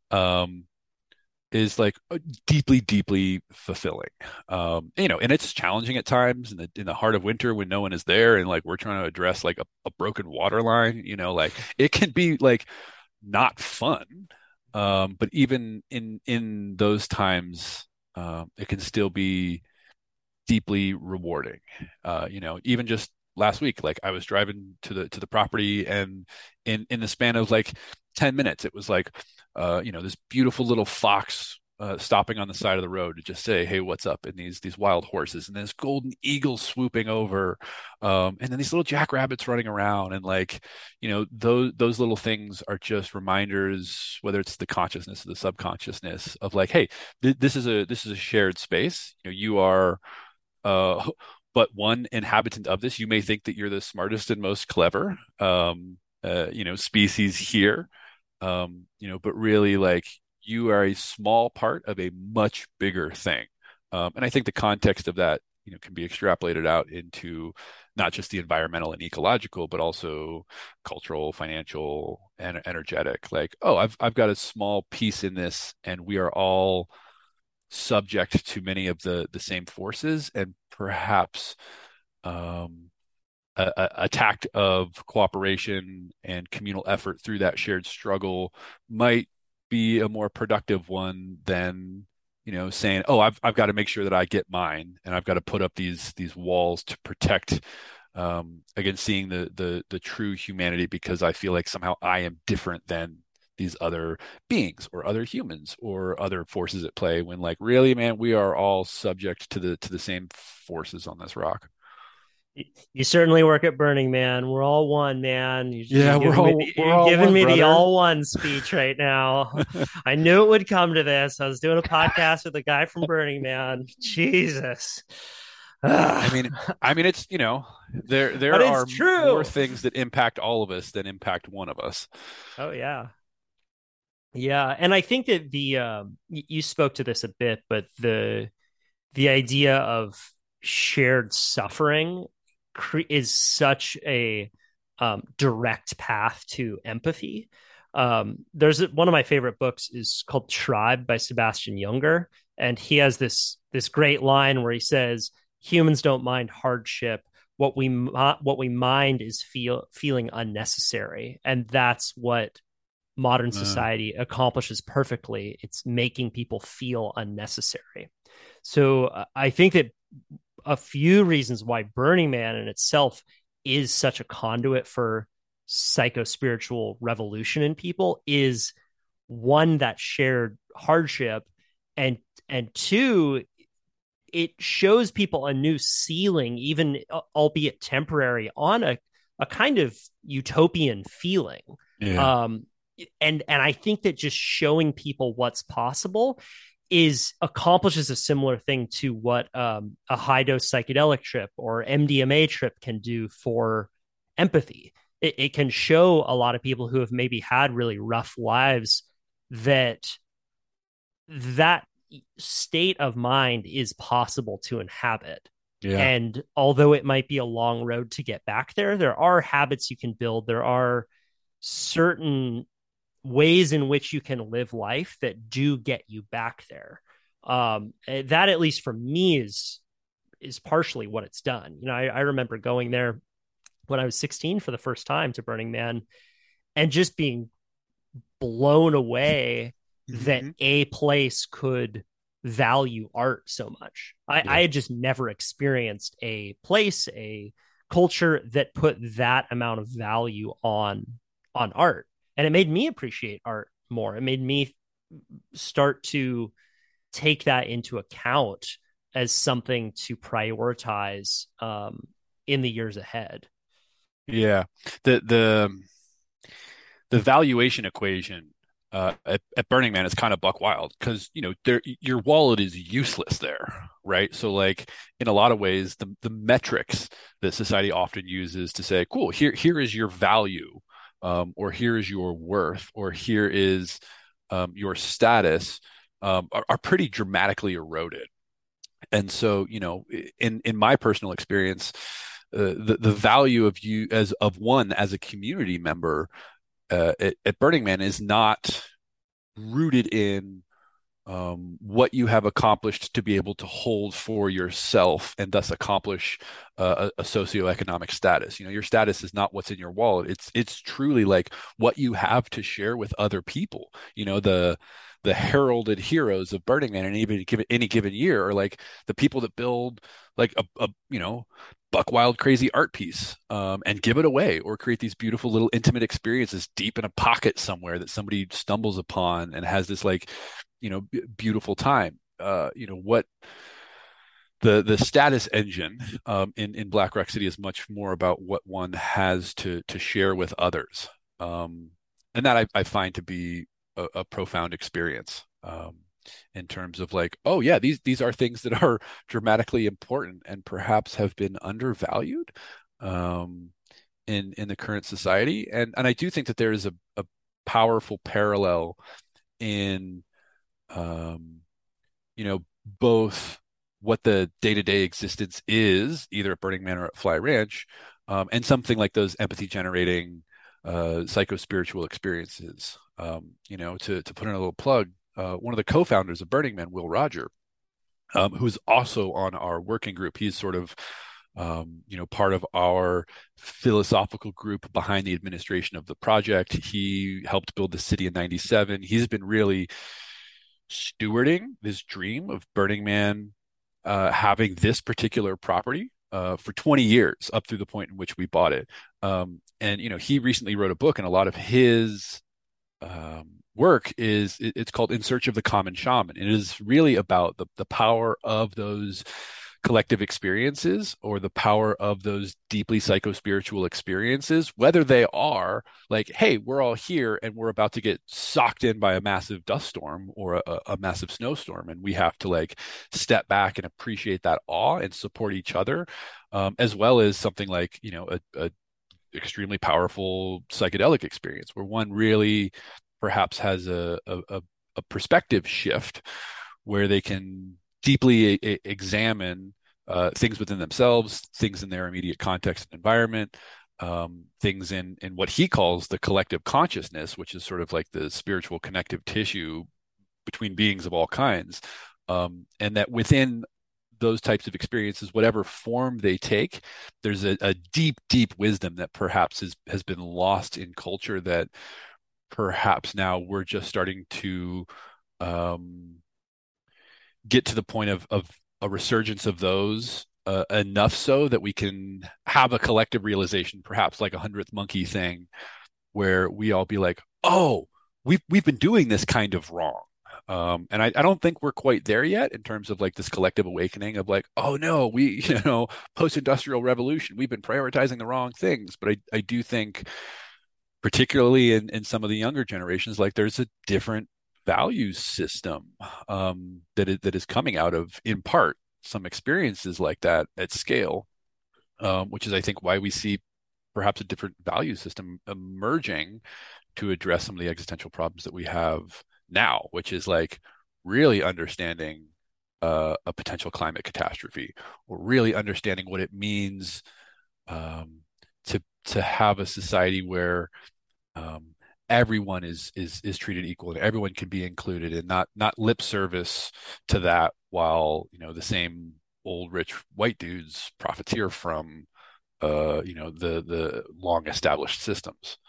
is like deeply, deeply fulfilling. And it's challenging at times in the heart of winter when no one is there, and like we're trying to address like a broken water line, like it can be like not fun. But even in those times, it can still be deeply rewarding. Even just last week, like I was driving to the property, and in the span of like 10 minutes, it was like, this beautiful little fox stopping on the side of the road to just say, "Hey, what's up?" And these wild horses, and this golden eagle swooping over, and then these little jackrabbits running around, and like, those little things are just reminders, whether it's the consciousness or the subconsciousness, of like, hey, this is a shared space. You are but one inhabitant of this. You may think that you're the smartest and most clever, species here, but really, like, you are a small part of a much bigger thing. And I think the context of that, can be extrapolated out into not just the environmental and ecological, but also cultural, financial, and energetic. Like, oh, I've got a small piece in this, and we are all subject to many of the same forces, and perhaps a tact of cooperation and communal effort through that shared struggle might be a more productive one than saying, oh, I've got to make sure that I get mine, and I've got to put up these walls to protect against seeing the true humanity, because I feel like somehow I am different than these other beings or other humans or other forces at play, when like, really, man, we are all subject to the same forces on this rock. You certainly work at Burning Man. We're all one, man. Yeah, we're You're all giving one, me the brother. all one speech right now. I knew it would come to this. I was doing a podcast with a guy from Burning Man. Jesus. I mean, it's, But there it's are more true. things that impact all of us than impact one of us. Oh yeah. Yeah, and I think that you spoke to this a bit, but the idea of shared suffering is such a direct path to empathy. There's one of my favorite books is called Tribe by Sebastian Junger, and he has this great line where he says, "Humans don't mind hardship. What we mind is feeling unnecessary," and that's what modern Uh, society accomplishes perfectly. It's making people feel unnecessary. So I think that a few reasons why Burning Man in itself is such a conduit for psycho spiritual revolution in people is one, that shared hardship, and two, it shows people a new ceiling, even albeit temporary, on a kind of utopian feeling. yeah. Um, and I think that just showing people what's possible is accomplishes a similar thing to what a high dose psychedelic trip or MDMA trip can do for empathy. It can show a lot of people who have maybe had really rough lives that that state of mind is possible to inhabit. Yeah. And although it might be a long road to get back there, there are habits you can build. There are certain ways in which you can live life that do get you back there. That, at least for me, is partially what it's done. I remember going there when I was 16 for the first time to Burning Man, and just being blown away that Hmm. a place could value art so much. I Yeah. had just never experienced a place, a culture that put that amount of value on art. And it made me appreciate art more. It made me start to take that into account as something to prioritize in the years ahead. Yeah. The valuation equation at Burning Man is kind of buck wild because your wallet is useless there, right? So like in a lot of ways, the metrics that society often uses to say, cool, here is your value, or here is your worth, or here is your status, are pretty dramatically eroded. And so, in my personal experience, the value of you as a community member at Burning Man is not rooted in what you have accomplished to be able to hold for yourself and thus accomplish a socioeconomic status. Your status is not what's in your wallet. It's truly like what you have to share with other people. The heralded heroes of Burning Man in any given year are like the people that build like a buck wild crazy art piece, and give it away, or create these beautiful little intimate experiences deep in a pocket somewhere that somebody stumbles upon and has this like beautiful time. What the status engine in Black Rock City is much more about what one has to share with others, and that I find to be a profound experience. In terms of like, oh yeah, these are things that are dramatically important and perhaps have been undervalued um, in the current society, and I do think that there is a powerful parallel in um, both what the day-to-day existence is, either at Burning Man or at Fly Ranch, and something like those empathy generating psycho-spiritual experiences. To put in a little plug, one of the co-founders of Burning Man, Will Roger, who's also on our working group. He's sort of part of our philosophical group behind the administration of the project. He helped build the city in 97. He's been really stewarding this dream of Burning Man having this particular property for 20 years, up through the point in which we bought it. And he recently wrote a book, and a lot of his work it's called In Search of the Common Shaman. It is really about the power of those collective experiences or the power of those deeply psychospiritual experiences, whether they are like, hey, we're all here and we're about to get socked in by a massive dust storm or a massive snowstorm, and we have to like step back and appreciate that awe and support each other, as well as something like, a extremely powerful psychedelic experience where one really perhaps has a perspective shift where they can deeply examine things within themselves, things in their immediate context and environment, things in what he calls the collective consciousness, which is sort of like the spiritual connective tissue between beings of all kinds. And that within those types of experiences, whatever form they take, there's a deep, deep wisdom that perhaps has been lost in culture that perhaps now we're just starting to get to the point of a resurgence of those, enough so that we can have a collective realization, perhaps like a 100th monkey thing, where we all be like, oh, we've been doing this kind of wrong. And I don't think we're quite there yet in terms of like this collective awakening of like, oh no, we, post-industrial revolution, we've been prioritizing the wrong things. But I do think, particularly in some of the younger generations, like there's a different value system that is coming out of, in part, some experiences like that at scale, which is, I think, why we see perhaps a different value system emerging to address some of the existential problems that we have now, which is like really understanding a potential climate catastrophe, or really understanding what it means to have a society where everyone is treated equal and everyone can be included, and not lip service to that, while the same old rich white dudes profiteer from the long established systems.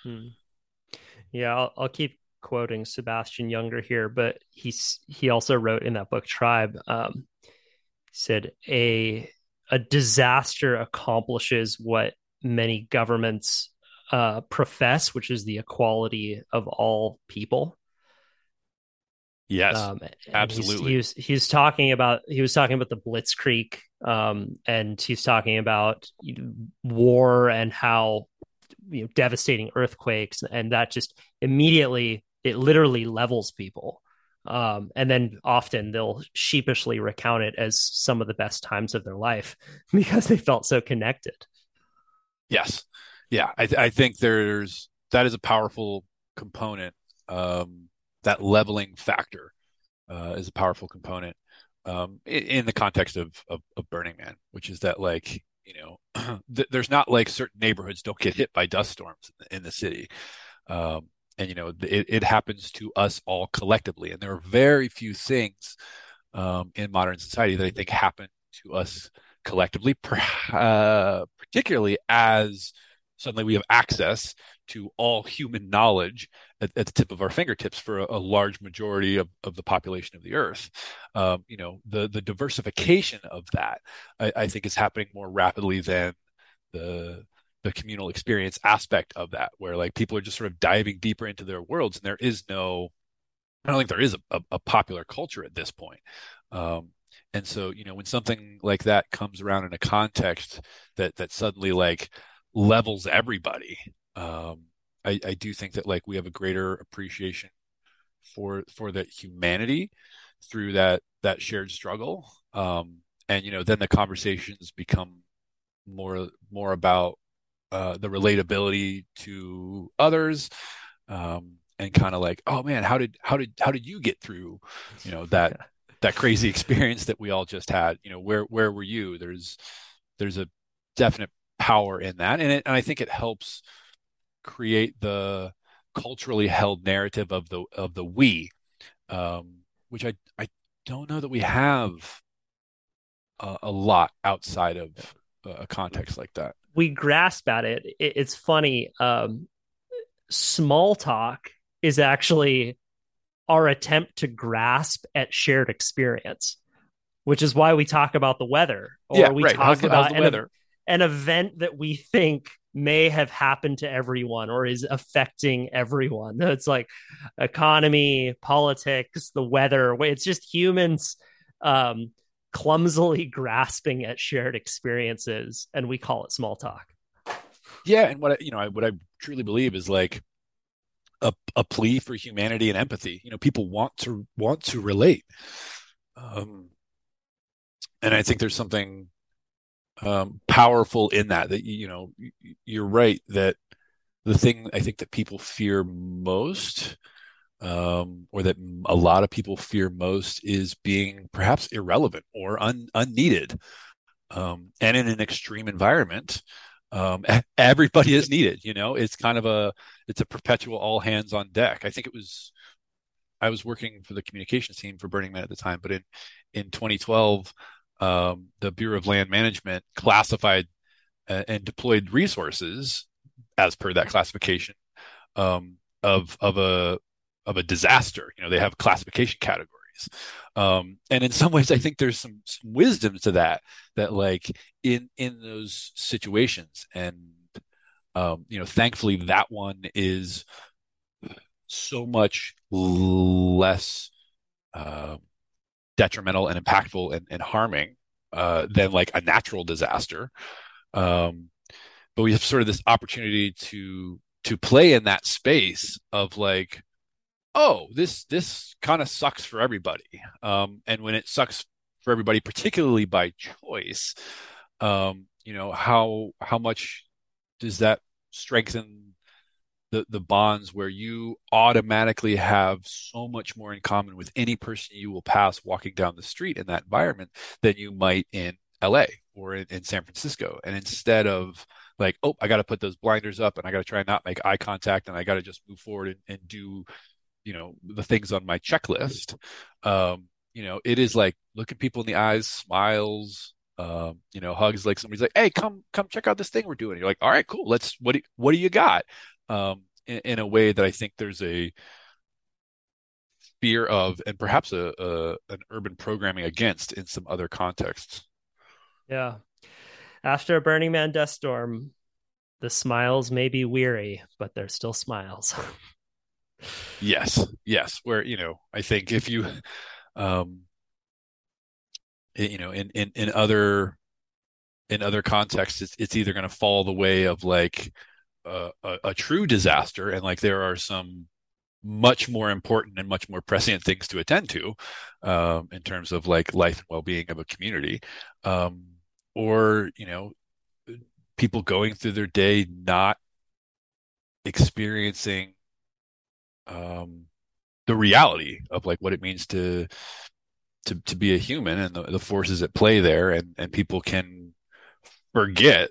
Yeah, I'll keep quoting Sebastian Junger here, but he also wrote in that book Tribe, said a disaster accomplishes what many governments profess, which is the equality of all people. Yes, absolutely. He was talking about the Blitzkrieg, and he's talking about war and how devastating earthquakes, and that just immediately, it literally levels people. And then often they'll sheepishly recount it as some of the best times of their life because they felt so connected. Yes. Yeah. I think that is a powerful component. That leveling factor is a powerful component in the context of Burning Man, which is that, like, there's not like certain neighborhoods don't get hit by dust storms in the city. And it happens to us all collectively, and there are very few things in modern society that I think happen to us collectively, particularly as suddenly we have access to all human knowledge at the tip of our fingertips for a large majority of the population of the earth. The diversification of that, I think, is happening more rapidly than the communal experience aspect of that, where like people are just sort of diving deeper into their worlds, and I don't think there is a popular culture at this point. And so, when something like that comes around in a context that suddenly like levels everybody, I do think that like we have a greater appreciation for that humanity through that shared struggle. And then the conversations become more about the relatability to others, and kind of like, oh man, how did you get through that crazy experience that we all just had? Where were you? There's a definite power in that, and I think it helps create the culturally held narrative of the we, which I don't know that we have a lot outside of a context like that. We grasp at it. It's funny. Small talk is actually our attempt to grasp at shared experience, which is why we talk about the weather, or we talk about the weather, an event that we think may have happened to everyone or is affecting everyone. It's like economy, politics, the weather. It's just humans clumsily grasping at shared experiences, and we call it small talk. Yeah, and what I truly believe is like a plea for humanity and empathy. People want to relate, and I think there's something powerful in that. That you're right that the thing I think that people fear most, or that a lot of people fear most, is being perhaps irrelevant or unneeded. And in an extreme environment, everybody is needed. It's kind of it's a perpetual all hands on deck. I was working for the communications team for Burning Man at the time, but in 2012, the Bureau of Land Management classified and deployed resources as per that classification, of a disaster. They have classification categories. And in some ways, I think there's some wisdom to that like in those situations. And, thankfully that one is so much less, detrimental and impactful and harming, than like a natural disaster. But we have sort of this opportunity to play in that space of like, oh, this kind of sucks for everybody. And when it sucks for everybody, particularly by choice, how much does that strengthen the bonds where you automatically have so much more in common with any person you will pass walking down the street in that environment than you might in LA or in San Francisco. And instead of like, oh, I got to put those blinders up and I got to try and not make eye contact and I got to just move forward and do the things on my checklist. It is like looking people in the eyes, smiles, hugs. Like somebody's like, hey, come check out this thing we're doing. You're like, all right, cool. What do you got? In a way that I think there's a fear of, and perhaps an urban programming against in some other contexts. Yeah. After a Burning Man dust storm, the smiles may be weary, but they're still smiles. Yes. Where, I think if you, in other contexts, it's either going to fall the way of like a true disaster, and like there are some much more important and much more prescient things to attend to, in terms of like life and well-being of a community, or people going through their day not experiencing the reality of like what it means to be a human and the forces at play there, and people can forget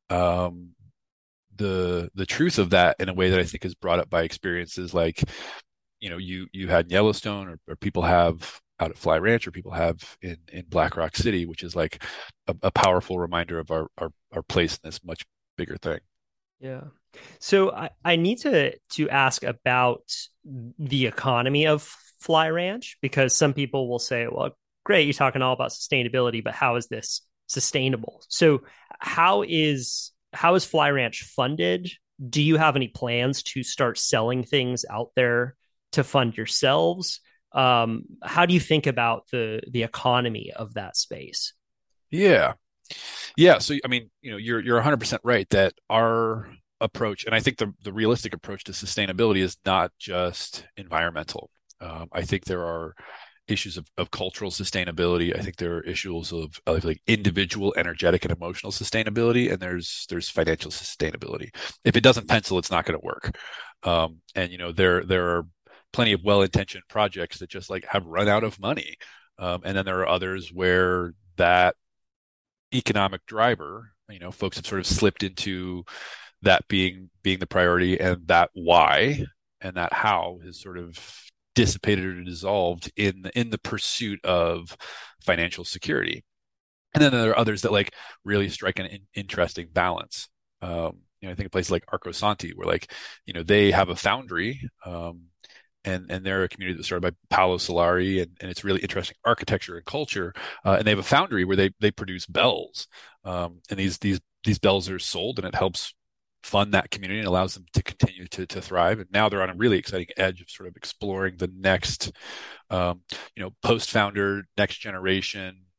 the truth of that in a way that I think is brought up by experiences like you had in Yellowstone, or people have out at Fly Ranch, or people have in Black Rock City, which is like a powerful reminder of our place in this much bigger thing. Yeah. So I need to ask about the economy of Fly Ranch, because some people will say, well, great, you're talking all about sustainability, but how is this sustainable? So how is Fly Ranch funded? Do you have any plans to start selling things out there to fund yourselves? How do you think about the economy of that space? Yeah. So, I mean, you're 100% right that our approach, and I think the realistic approach to sustainability is not just environmental. I think there are issues of cultural sustainability. I think there are issues of like individual energetic and emotional sustainability, and there's financial sustainability. If it doesn't pencil, it's not going to work. And there are plenty of well-intentioned projects that just like have run out of money. And then there are others where that economic driver, folks have sort of slipped into that being the priority, and that why and that how is sort of dissipated or dissolved in the pursuit of financial security. And then there are others that like really strike an interesting balance. I think a place like Arco Santi, where like, they have a foundry, and they're a community that started by Paolo Solari, and it's really interesting architecture and culture. And they have a foundry where they produce bells. And these bells are sold, and it helps fund that community and allows them to continue to thrive. And now they're on a really exciting edge of sort of exploring the next, post-founder, next generation,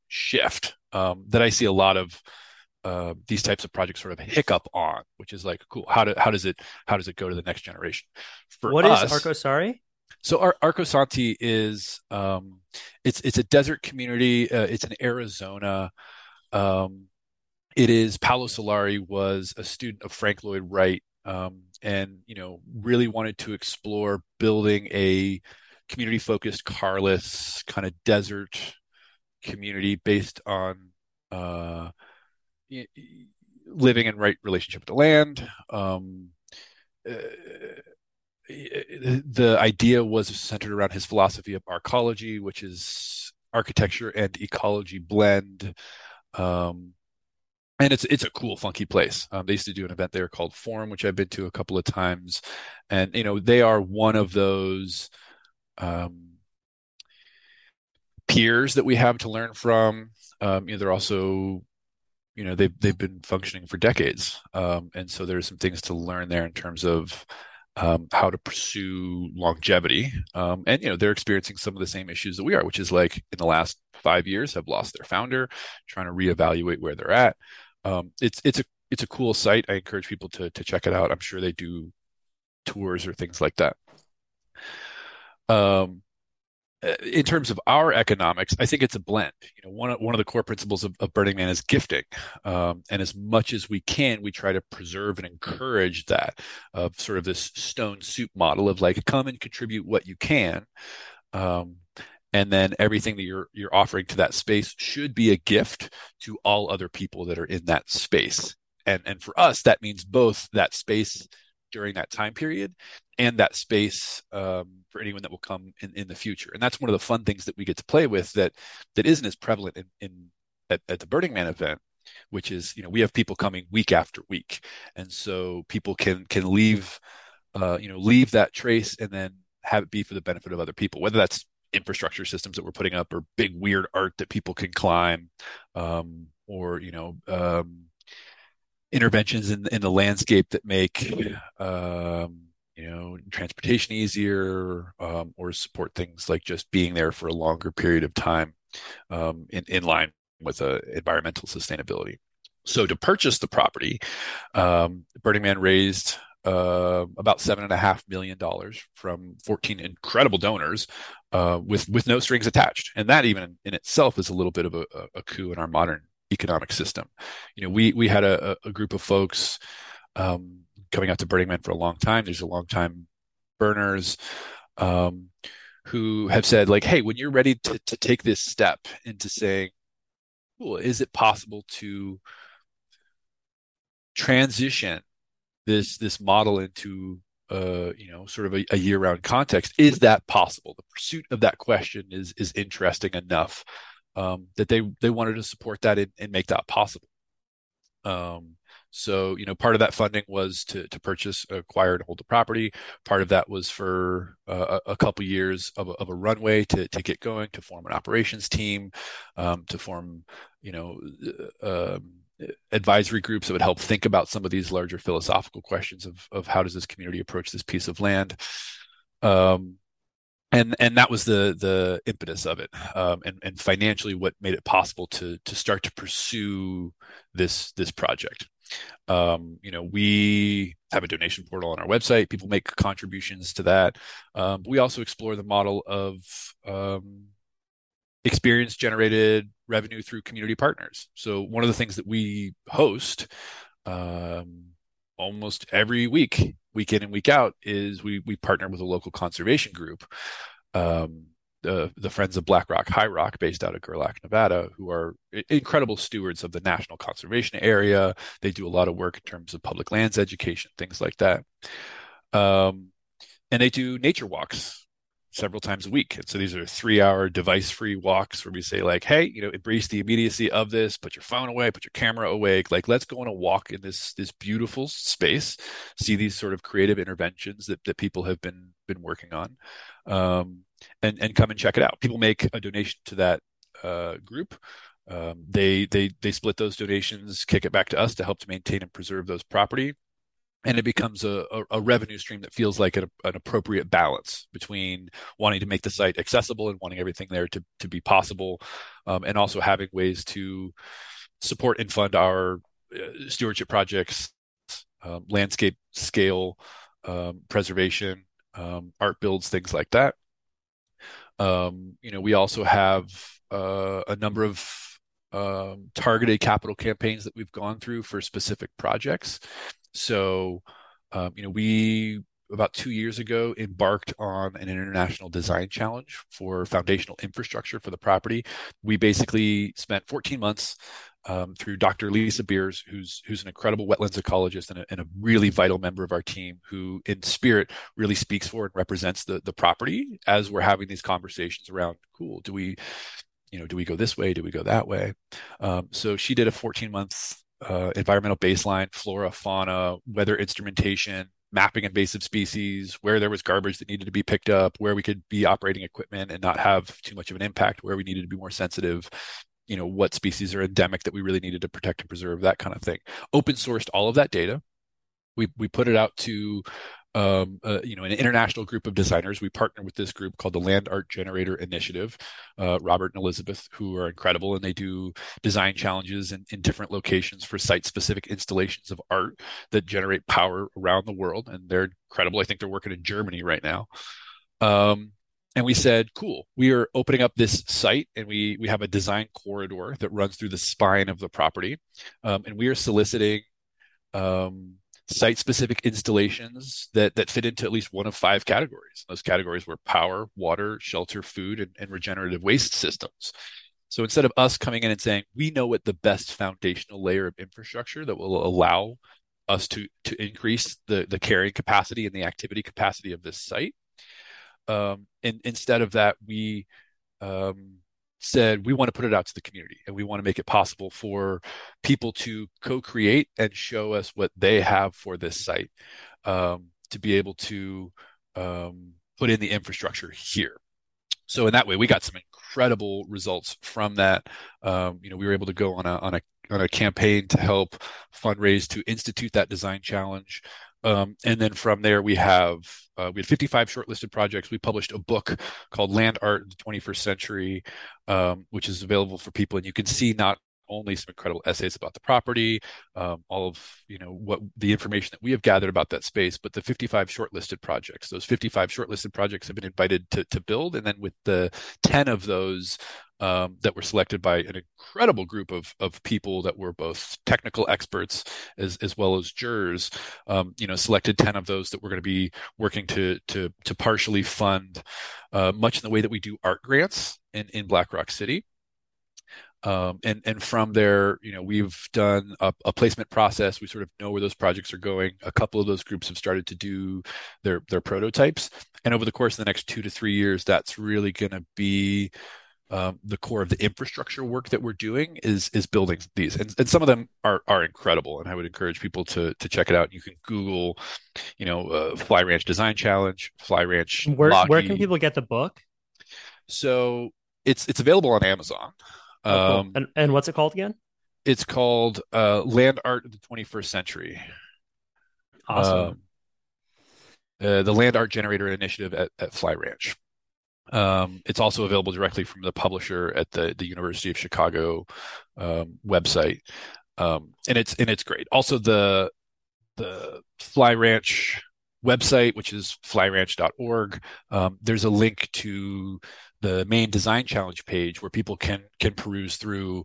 shift that I see a lot of these types of projects sort of hiccup on, which is like, cool. How does it go to the next generation? For What is us, Arcosari? so Arco Santi is it's a desert community. It's in Arizona. Um, it is Paulo Solari was a student of Frank Lloyd Wright, and really wanted to explore building a community focused carless kind of desert community based on uh, living in right relationship with the land. Uh, the idea was centered around his philosophy of arcology, which is architecture and ecology blend. Um, and it's a cool, funky place. They used to do an event there called Forum, which I've been to a couple of times, and they are one of those um, peers that we have to learn from. They're also they've been functioning for decades, and so there's some things to learn there in terms of how to pursue longevity. And they're experiencing some of the same issues that we are, which is like in the last 5 years have lost their founder, trying to reevaluate where they're at. It's a cool site. I encourage people to check it out. I'm sure they do tours or things like that. Um, in terms of our economics, I think it's a blend. One of the core principles of Burning Man is gifting, and as much as we can, we try to preserve and encourage that of sort of this stone soup model of like come and contribute what you can, um, and then everything that you're offering to that space should be a gift to all other people that are in that space. And for us, that means both that space during that time period and that space for anyone that will come in the future. And that's one of the fun things that we get to play with that isn't as prevalent at the Burning Man event, which is we have people coming week after week, and so people can leave leave that trace and then have it be for the benefit of other people, whether that's infrastructure systems that we're putting up or big weird art that people can climb, or interventions in the landscape that make transportation easier, or support things like just being there for a longer period of time, in line with environmental sustainability. So to purchase the property, Burning Man raised about $7.5 million from 14 incredible donors, with no strings attached, and that even in itself is a little bit of a coup in our modern economic system. We had a group of folks coming out to Burning Man for a long time. There's a long time burners who have said like, hey, when you're ready to take this step into saying, cool, is it possible to transition this model into sort of a year-round context? Is that possible? The pursuit of that question is interesting enough that they wanted to support that and make that possible. So part of that funding was to purchase, acquire, and hold the property. Part of that was for a couple years of a runway to get going, to form an operations team, to form advisory groups that would help think about some of these larger philosophical questions of how does this community approach this piece of land. And that was the impetus of it, and financially what made it possible to start to pursue this project. We have a donation portal on our website. People make contributions to that. We also explore the model of experience generated revenue through community partners. So one of the things that we host almost every week in and week out is we partner with a local conservation group, the Friends of Black Rock High Rock, based out of Gerlach, Nevada, who are incredible stewards of the national conservation area. They do a lot of work in terms of public lands education, things like that. And they do nature walks several times a week. And so these are 3-hour device-free walks where we say like, hey, embrace the immediacy of this, put your phone away, put your camera away, like let's go on a walk in this beautiful space, see these sort of creative interventions that people have been working on, and come and check it out. People make a donation to that group. They split those donations, kick it back to us to help to maintain and preserve those property. and it becomes a revenue stream that feels like an appropriate balance between wanting to make the site accessible and wanting everything there to be possible, and also having ways to support and fund our stewardship projects, landscape scale, preservation, art builds, things like that. We also have a number of targeted capital campaigns that we've gone through for specific projects. So, we about 2 years ago embarked on an international design challenge for foundational infrastructure for the property. We basically spent 14 months through Dr. Lisa Beers, who's an incredible wetlands ecologist and a really vital member of our team, who in spirit really speaks for and represents the property as we're having these conversations around, cool, do we go this way? Do we go that way? So she did a 14-month environmental baseline, flora, fauna, weather instrumentation, mapping invasive species, where there was garbage that needed to be picked up, where we could be operating equipment and not have too much of an impact, where we needed to be more sensitive, what species are endemic that we really needed to protect and preserve, that kind of thing. Open sourced all of that data. We put it out to an international group of designers. We partner with this group called the Land Art Generator Initiative, Robert and Elizabeth, who are incredible, and they do design challenges in different locations for site-specific installations of art that generate power around the world, and they're incredible. I think they're working in Germany right now. And we said, cool, we are opening up this site, and we have a design corridor that runs through the spine of the property, and we are soliciting site-specific installations that fit into at least one of 5 categories. Those categories were power, water, shelter, food, and regenerative waste systems. So instead of us coming in and saying, we know what the best foundational layer of infrastructure that will allow us to increase the carrying capacity and the activity capacity of this site, and instead of that, we said we want to put it out to the community, and we want to make it possible for people to co-create and show us what they have for this site, to be able to put in the infrastructure here. So in that way, we got some incredible results from that. We were able to go on a campaign to help fundraise to institute that design challenge. And then from there, we had 55 shortlisted projects. We published a book called Land Art in the 21st Century, which is available for people. And you can see not only some incredible essays about the property, all of what the information that we have gathered about that space, but the 55 shortlisted projects. Those 55 shortlisted projects have been invited to build, and then with the 10 of those that were selected by an incredible group of people that were both technical experts as well as jurors, selected 10 of those that we're going to be working to partially fund, much in the way that we do art grants in Black Rock City. And from there, we've done a placement process. We sort of know where those projects are going. A couple of those groups have started to do their prototypes. And over the course of the next 2 to 3 years, that's really going to be the core of the infrastructure work that we're doing is building these. And some of them are incredible. And I would encourage people to check it out. You can Google, Fly Ranch Design Challenge, Fly Ranch. Where can people get the book? So it's available on Amazon. Cool. And what's it called again? It's called Land Art of the 21st Century. Awesome. The Land Art Generator Initiative at Fly Ranch. It's also available directly from the publisher at the University of Chicago website, and it's great. Also, the Fly Ranch website, which is flyranch.org, there's a link to the main design challenge page where people can peruse through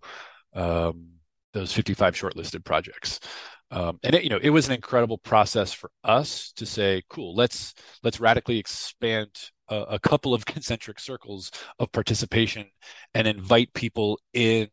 those 55 shortlisted projects. And it was an incredible process for us to say, cool, let's radically expand a couple of concentric circles of participation and invite people in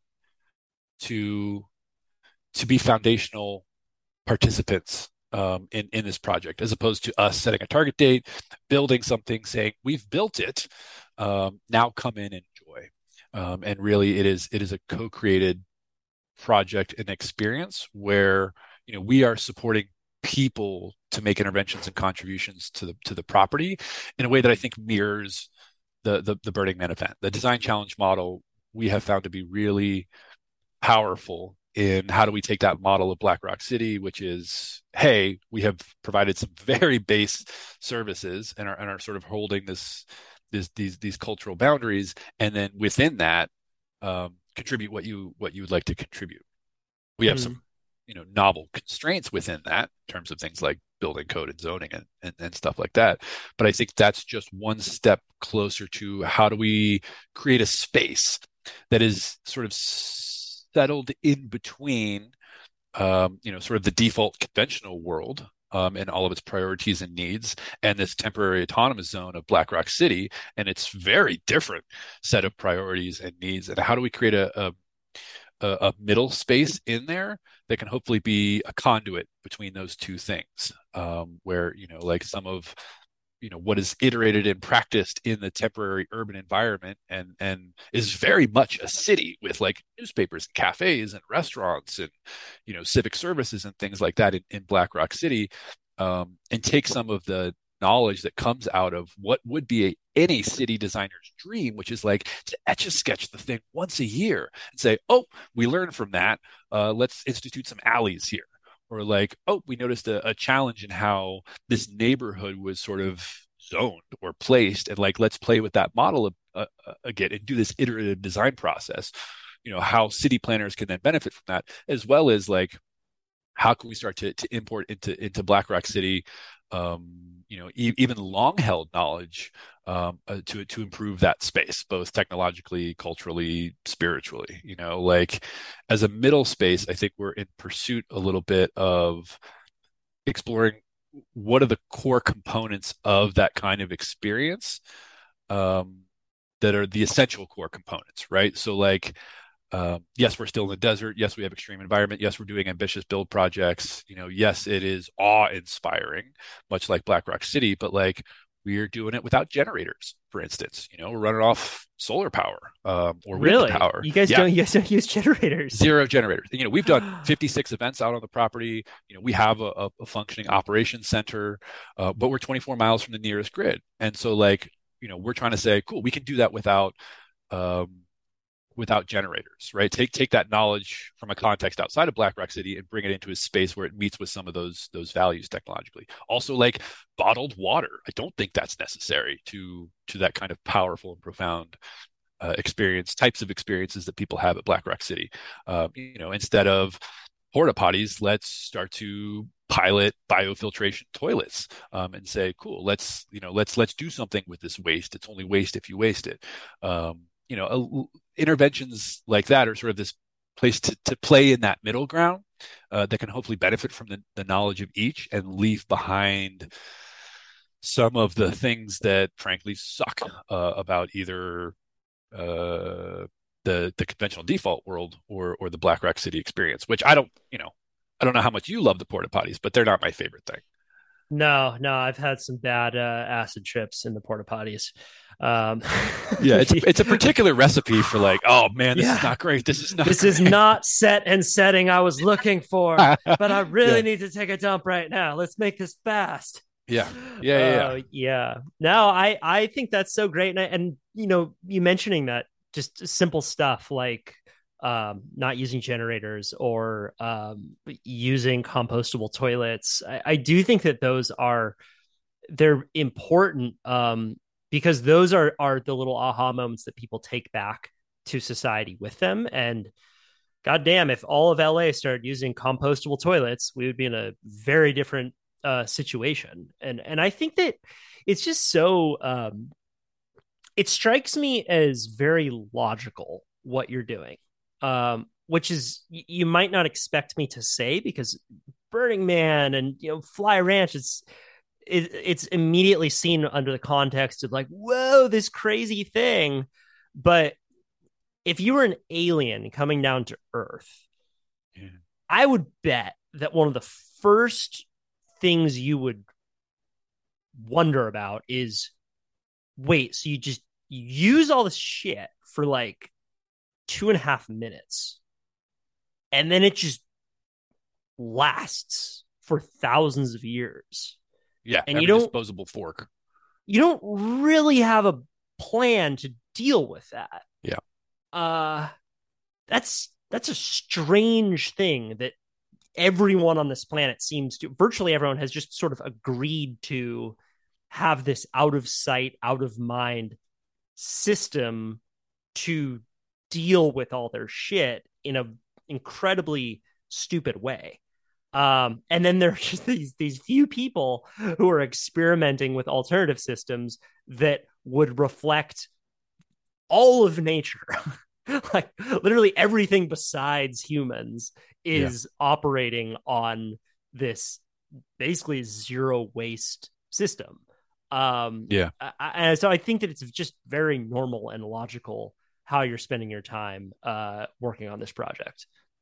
to be foundational participants in this project, as opposed to us setting a target date, building something, saying we've built it, now come in and enjoy. And really, it is a co-created project and experience where we are supporting people to make interventions and contributions to the property in a way that I think mirrors the Burning Man event. The design challenge model we have found to be really powerful in how do we take that model of Black Rock City, which is, hey, we have provided some very base services and are sort of holding these cultural boundaries, and then within that, contribute what you would like to contribute. We have some novel constraints within that in terms of things like building code and zoning and stuff like that. But I think that's just one step closer to how do we create a space that is sort of settled in between, sort of the default conventional world, and all of its priorities and needs, and this temporary autonomous zone of Black Rock City and its very different set of priorities and needs. And how do we create a middle space in there that can hopefully be a conduit between those two things, where, like some of, what is iterated and practiced in the temporary urban environment and is very much a city with like newspapers and cafes and restaurants and, civic services and things like that in Black Rock City, and take some of the knowledge that comes out of what would be any city designer's dream, which is like to etch a sketch the thing once a year and say, oh, we learned from that. Let's institute some alleys here. Or like, oh, we noticed a challenge in how this neighborhood was sort of zoned or placed, and like, let's play with that model again and do this iterative design process. How city planners can then benefit from that, as well as like, how can we start to import into Black Rock City, even long-held knowledge, to improve that space, both technologically, culturally, spiritually. Like as a middle space, I think we're in pursuit a little bit of exploring what are the core components of that kind of experience, that are the essential core components, right? So like, yes, we're still in the desert. Yes, we have extreme environment. Yes, we're doing ambitious build projects. Yes, it is awe-inspiring, much like Black Rock City, but like we're doing it without generators, for instance. We're running off solar power, or wind power. You guys don't use generators. Zero generators. We've done 56 events out on the property. We have a functioning operations center, but we're 24 miles from the nearest grid. And so like, we're trying to say, cool, we can do that without generators, right? Take that knowledge from a context outside of Black Rock City and bring it into a space where it meets with some of those values technologically. Also, like bottled water, I don't think that's necessary to that kind of powerful and profound types of experiences that people have at Black Rock City. Instead of porta potties, let's start to pilot biofiltration toilets, and say, cool, let's do something with this waste. It's only waste if you waste it. Interventions like that are sort of this place to play in that middle ground, that can hopefully benefit from the knowledge of each and leave behind some of the things that frankly suck, about either the conventional default world or the Black Rock City experience, which I don't know how much you love the porta potties, but they're not my favorite thing. No, I've had some bad acid trips in the porta potties. Yeah, it's a particular recipe for like, oh man, this is not great. This is not set and setting I was looking for, but I really need to take a dump right now. Let's make this fast. Yeah. No, I think that's so great, and you mentioning that, just simple stuff like not using generators or using compostable toilets. I do think that they're important, because those are the little aha moments that people take back to society with them. And goddamn, if all of LA started using compostable toilets, we would be in a very different situation. And I think that it's just so it strikes me as very logical what you're doing. Which is, you might not expect me to say, because Burning Man and Fly Ranch, it's immediately seen under the context of like, whoa, this crazy thing. But if you were an alien coming down to Earth, I would bet that one of the first things you would wonder about is, wait, so you use all this shit for like 2.5 minutes, and then it just lasts for thousands of years. Yeah, and disposable fork. You don't really have a plan to deal with that. Yeah. That's that's a strange thing that everyone on this planet virtually everyone has just sort of agreed to have this out of sight, out of mind system to deal with all their shit in a incredibly stupid way. And then there's just these few people who are experimenting with alternative systems that would reflect all of nature. Like literally everything besides humans is operating on this basically zero waste system. And so I think that it's just very normal and logical how you're spending your time working on this project.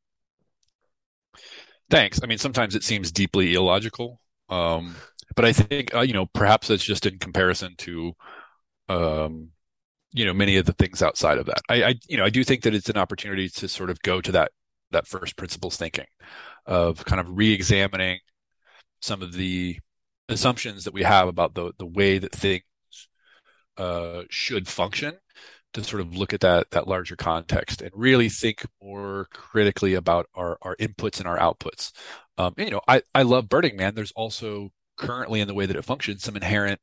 Thanks. I mean, sometimes it seems deeply illogical, but I think perhaps that's just in comparison to many of the things outside of that. I do think that it's an opportunity to sort of go to that first principles thinking of kind of re-examining some of the assumptions that we have about the way that things should function, to sort of look at that larger context and really think more critically about our inputs and our outputs. I love Burning Man. There's also currently, in the way that it functions, some inherent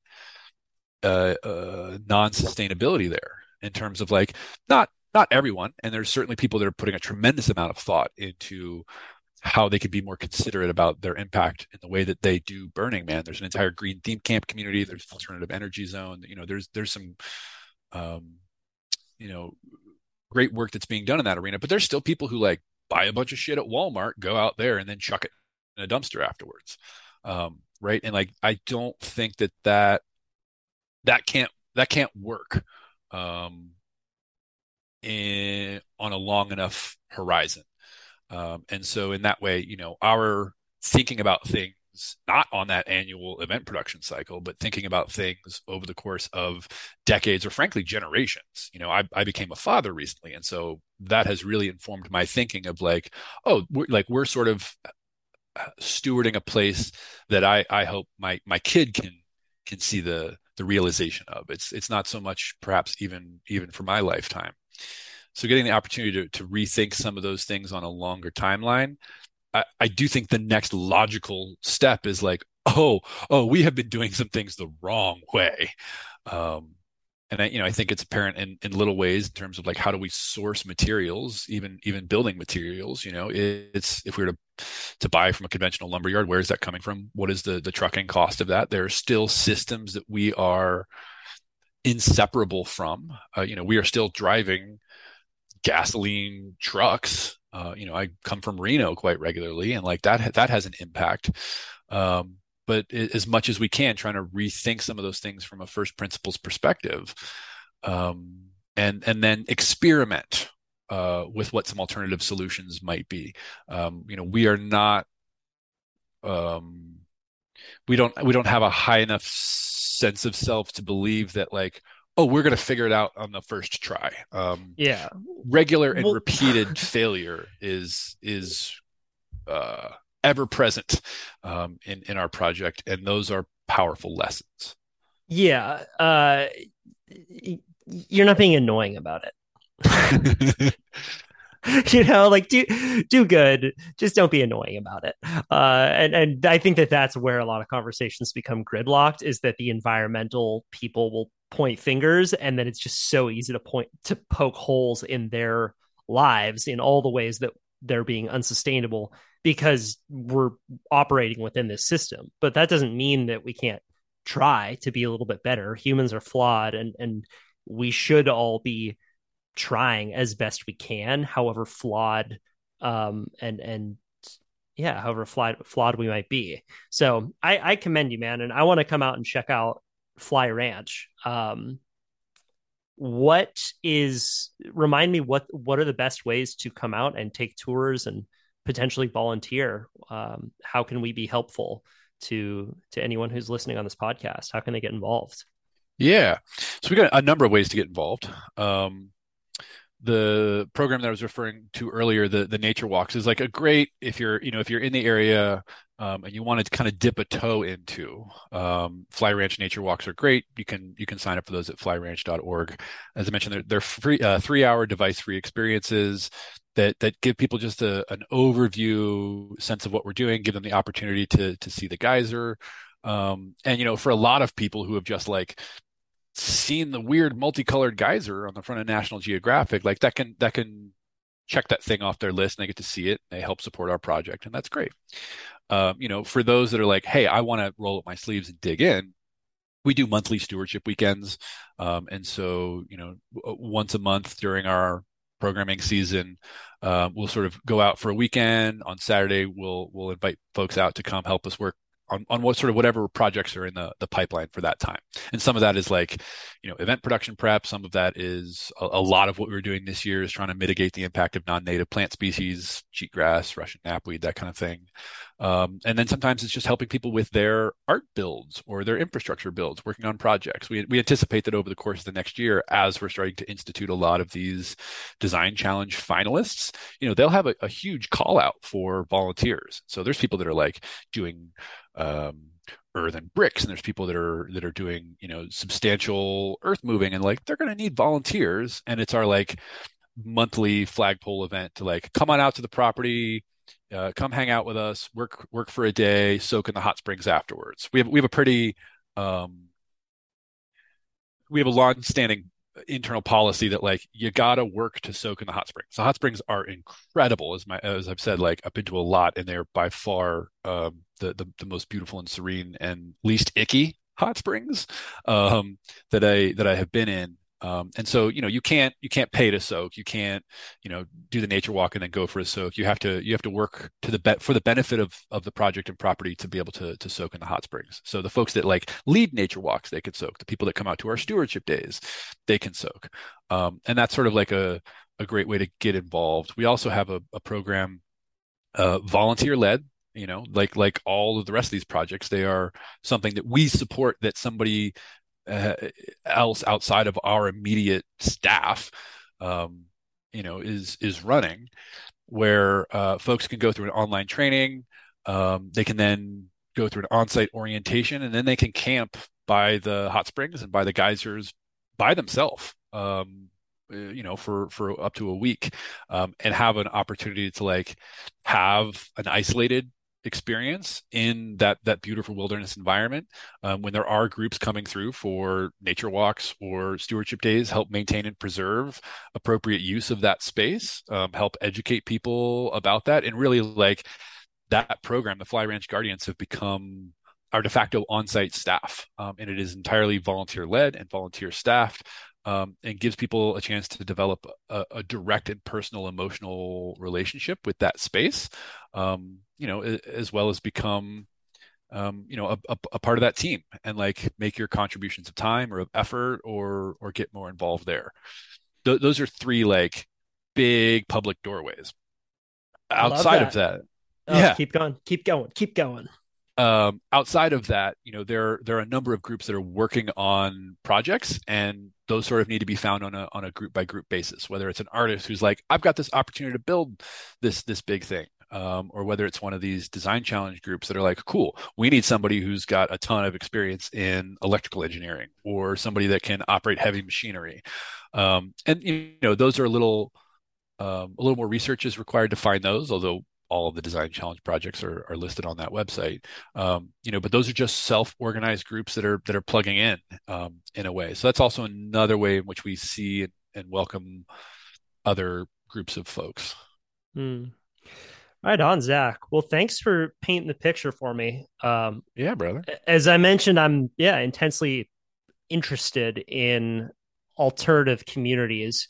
non-sustainability there in terms of like not everyone, and there's certainly people that are putting a tremendous amount of thought into how they can be more considerate about their impact in the way that they do Burning Man. There's an entire green theme camp community. There's alternative energy zone. There's some great work that's being done in that arena, but there's still people who like buy a bunch of shit at Walmart, go out there, and then chuck it in a dumpster afterwards. Right. And like, I don't think that can't work on a long enough horizon. And so in that way, our thinking about things not on that annual event production cycle, but thinking about things over the course of decades or frankly generations. I became a father recently, and so that has really informed my thinking of like, we're sort of stewarding a place that I hope my kid can see the realization of. It's not so much perhaps even for my lifetime. So getting the opportunity to rethink some of those things on a longer timeline, I do think the next logical step is like, we have been doing some things the wrong way. And I think it's apparent in little ways in terms of like, how do we source materials, even building materials? It's, if we were to buy from a conventional lumberyard, where is that coming from? What is the trucking cost of that? There are still systems that we are inseparable from. We are still driving gasoline trucks. I come from Reno quite regularly, and like that has an impact. But as much as we can, trying to rethink some of those things from a first principles perspective, and then experiment with what some alternative solutions might be. We are not, we don't have a high enough sense of self to believe that like, we're going to figure it out on the first try. Regular and repeated failure is ever present in our project, and those are powerful lessons. Yeah, you're not being annoying about it. Like do good, just don't be annoying about it. And I think that's where a lot of conversations become gridlocked, is that the environmental people will point fingers, and then it's just so easy to poke holes in their lives in all the ways that they're being unsustainable because we're operating within this system. But that doesn't mean that we can't try to be a little bit better. Humans are flawed, and we should all be trying as best we can, however flawed however flawed we might be. So I commend you, man, and I want to come out and check out Fly Ranch. Remind me what are the best ways to come out and take tours and potentially volunteer? How can we be helpful to anyone who's listening on this podcast? How can they get involved? Yeah, so we got a number of ways to get involved. The program that I was referring to earlier, the Nature Walks, is like a great, if you're in the area and you want to kind of dip a toe into Fly Ranch Nature Walks are great. You can sign up for those at flyranch.org. As I mentioned, they're free, 3-hour device-free experiences. that give people just an overview sense of what we're doing, give them the opportunity to see the geyser. And for a lot of people who have just like seen the weird multicolored geyser on the front of National Geographic, like that can check that thing off their list and they get to see it. And they help support our project, and that's great. For those that are like, hey, I want to roll up my sleeves and dig in, we do monthly stewardship weekends. And so, once a month during our programming season, we'll sort of go out for a weekend. On Saturday, we'll invite folks out to come help us work on whatever projects are in the pipeline for that time. And some of that is like, event production prep. Some of that is a lot of what we're doing this year is trying to mitigate the impact of non-native plant species, cheatgrass, Russian knapweed, that kind of thing. And then sometimes it's just helping people with their art builds or their infrastructure builds, working on projects. We anticipate that over the course of the next year, as we're starting to institute a lot of these design challenge finalists, they'll have a huge call out for volunteers. So there's people that are like doing earth and bricks, and there's people that are doing substantial earth moving, and like they're going to need volunteers. And it's our like monthly flagpole event to like come on out to the property, come hang out with us, work for a day, soak in the hot springs afterwards. We have a pretty we have a long-standing internal policy that like you gotta work to soak in the hot springs. The hot springs are incredible, as I've said. Like I've been to a lot, and they're by far the most beautiful and serene and least icky hot springs that I have been in. And so you can't pay to soak. You can't do the nature walk and then go for a soak. You have to work for the benefit of the project and property to be able to soak in the hot springs. So the folks that like lead nature walks, they can soak. The people that come out to our stewardship days, they can soak. And that's sort of like a great way to get involved. We also have a program, volunteer led. Like all of the rest of these projects, they are something that we support, that somebody else outside of our immediate staff is running, where folks can go through an online training. They can then go through an on-site orientation, and then they can camp by the hot springs and by the geysers by themselves for up to a week, and have an opportunity to like have an isolated experience in that beautiful wilderness environment. When there are groups coming through for nature walks or stewardship days, help maintain and preserve appropriate use of that space, help educate people about that. And really, like, that program, the Fly Ranch Guardians, have become our de facto on-site staff, and it is entirely volunteer led and volunteer staffed. And gives people a chance to develop a direct and personal emotional relationship with that space, as well as become, a part of that team, and like make your contributions of time or of effort or get more involved there. Those are three like big public doorways. Outside of that, yeah, keep going. Outside of that, there are a number of groups that are working on projects, and those sort of need to be found on a group by group basis. Whether it's an artist who's like, I've got this opportunity to build this big thing, or whether it's one of these design challenge groups that are like, cool, we need somebody who's got a ton of experience in electrical engineering, or somebody that can operate heavy machinery. And those are a little more research is required to find those, although all of the design challenge projects are listed on that website. But those are just self-organized groups that are plugging in a way. So that's also another way in which we see and welcome other groups of folks. Right on, Zach. Well, thanks for painting the picture for me. Yeah, brother. As I mentioned, I'm intensely interested in alternative communities,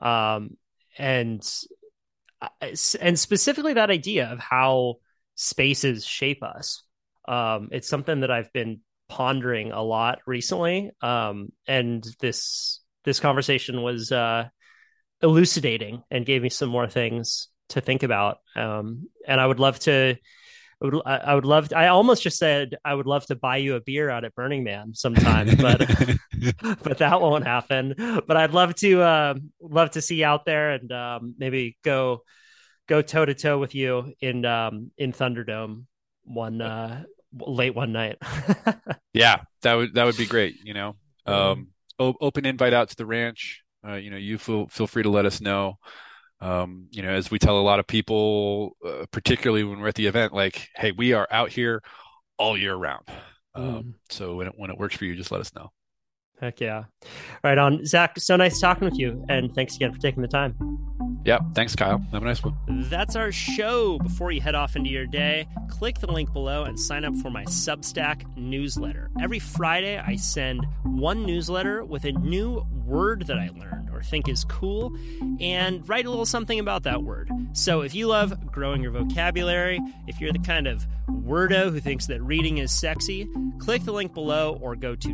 and specifically that idea of how spaces shape us. It's something that I've been pondering a lot recently. And this conversation was elucidating and gave me some more things to think about. And I would love to, I almost just said, I would love to buy you a beer out at Burning Man sometime, but, but that won't happen. But I'd love to see you out there, and maybe go toe to toe with you in Thunderdome late one night. Yeah, that would be great. Open invite out to the ranch. You feel free to let us know. As we tell a lot of people, particularly when we're at the event, like, hey, we are out here all year round. So when it works for you, just let us know. Heck yeah. Right on. Zach, so nice talking with you. And thanks again for taking the time. Yeah. Thanks, Kyle. Have a nice one. That's our show. Before you head off into your day, click the link below and sign up for my Substack newsletter. Every Friday, I send one newsletter with a new word that I learned or think is cool and write a little something about that word. So if you love growing your vocabulary, if you're the kind of wordo who thinks that reading is sexy, click the link below or go to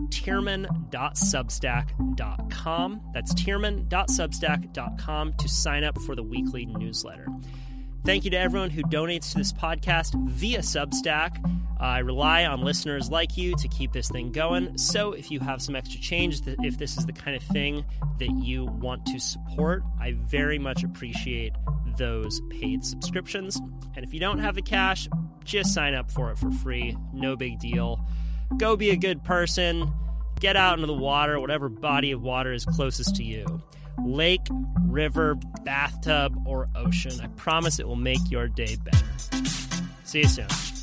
tierman.substack.com. That's tierman.substack.com to sign up for the weekly newsletter. Thank you to everyone who donates to this podcast via Substack. I rely on listeners like you to keep this thing going. So if you have some extra change, if this is the kind of thing that you want to support, I very much appreciate those paid subscriptions. And if you don't have the cash, just sign up for it for free. No big deal. Go be a good person. Get out into the water, whatever body of water is closest to you. Lake, river, bathtub, or ocean. I promise it will make your day better. See you soon.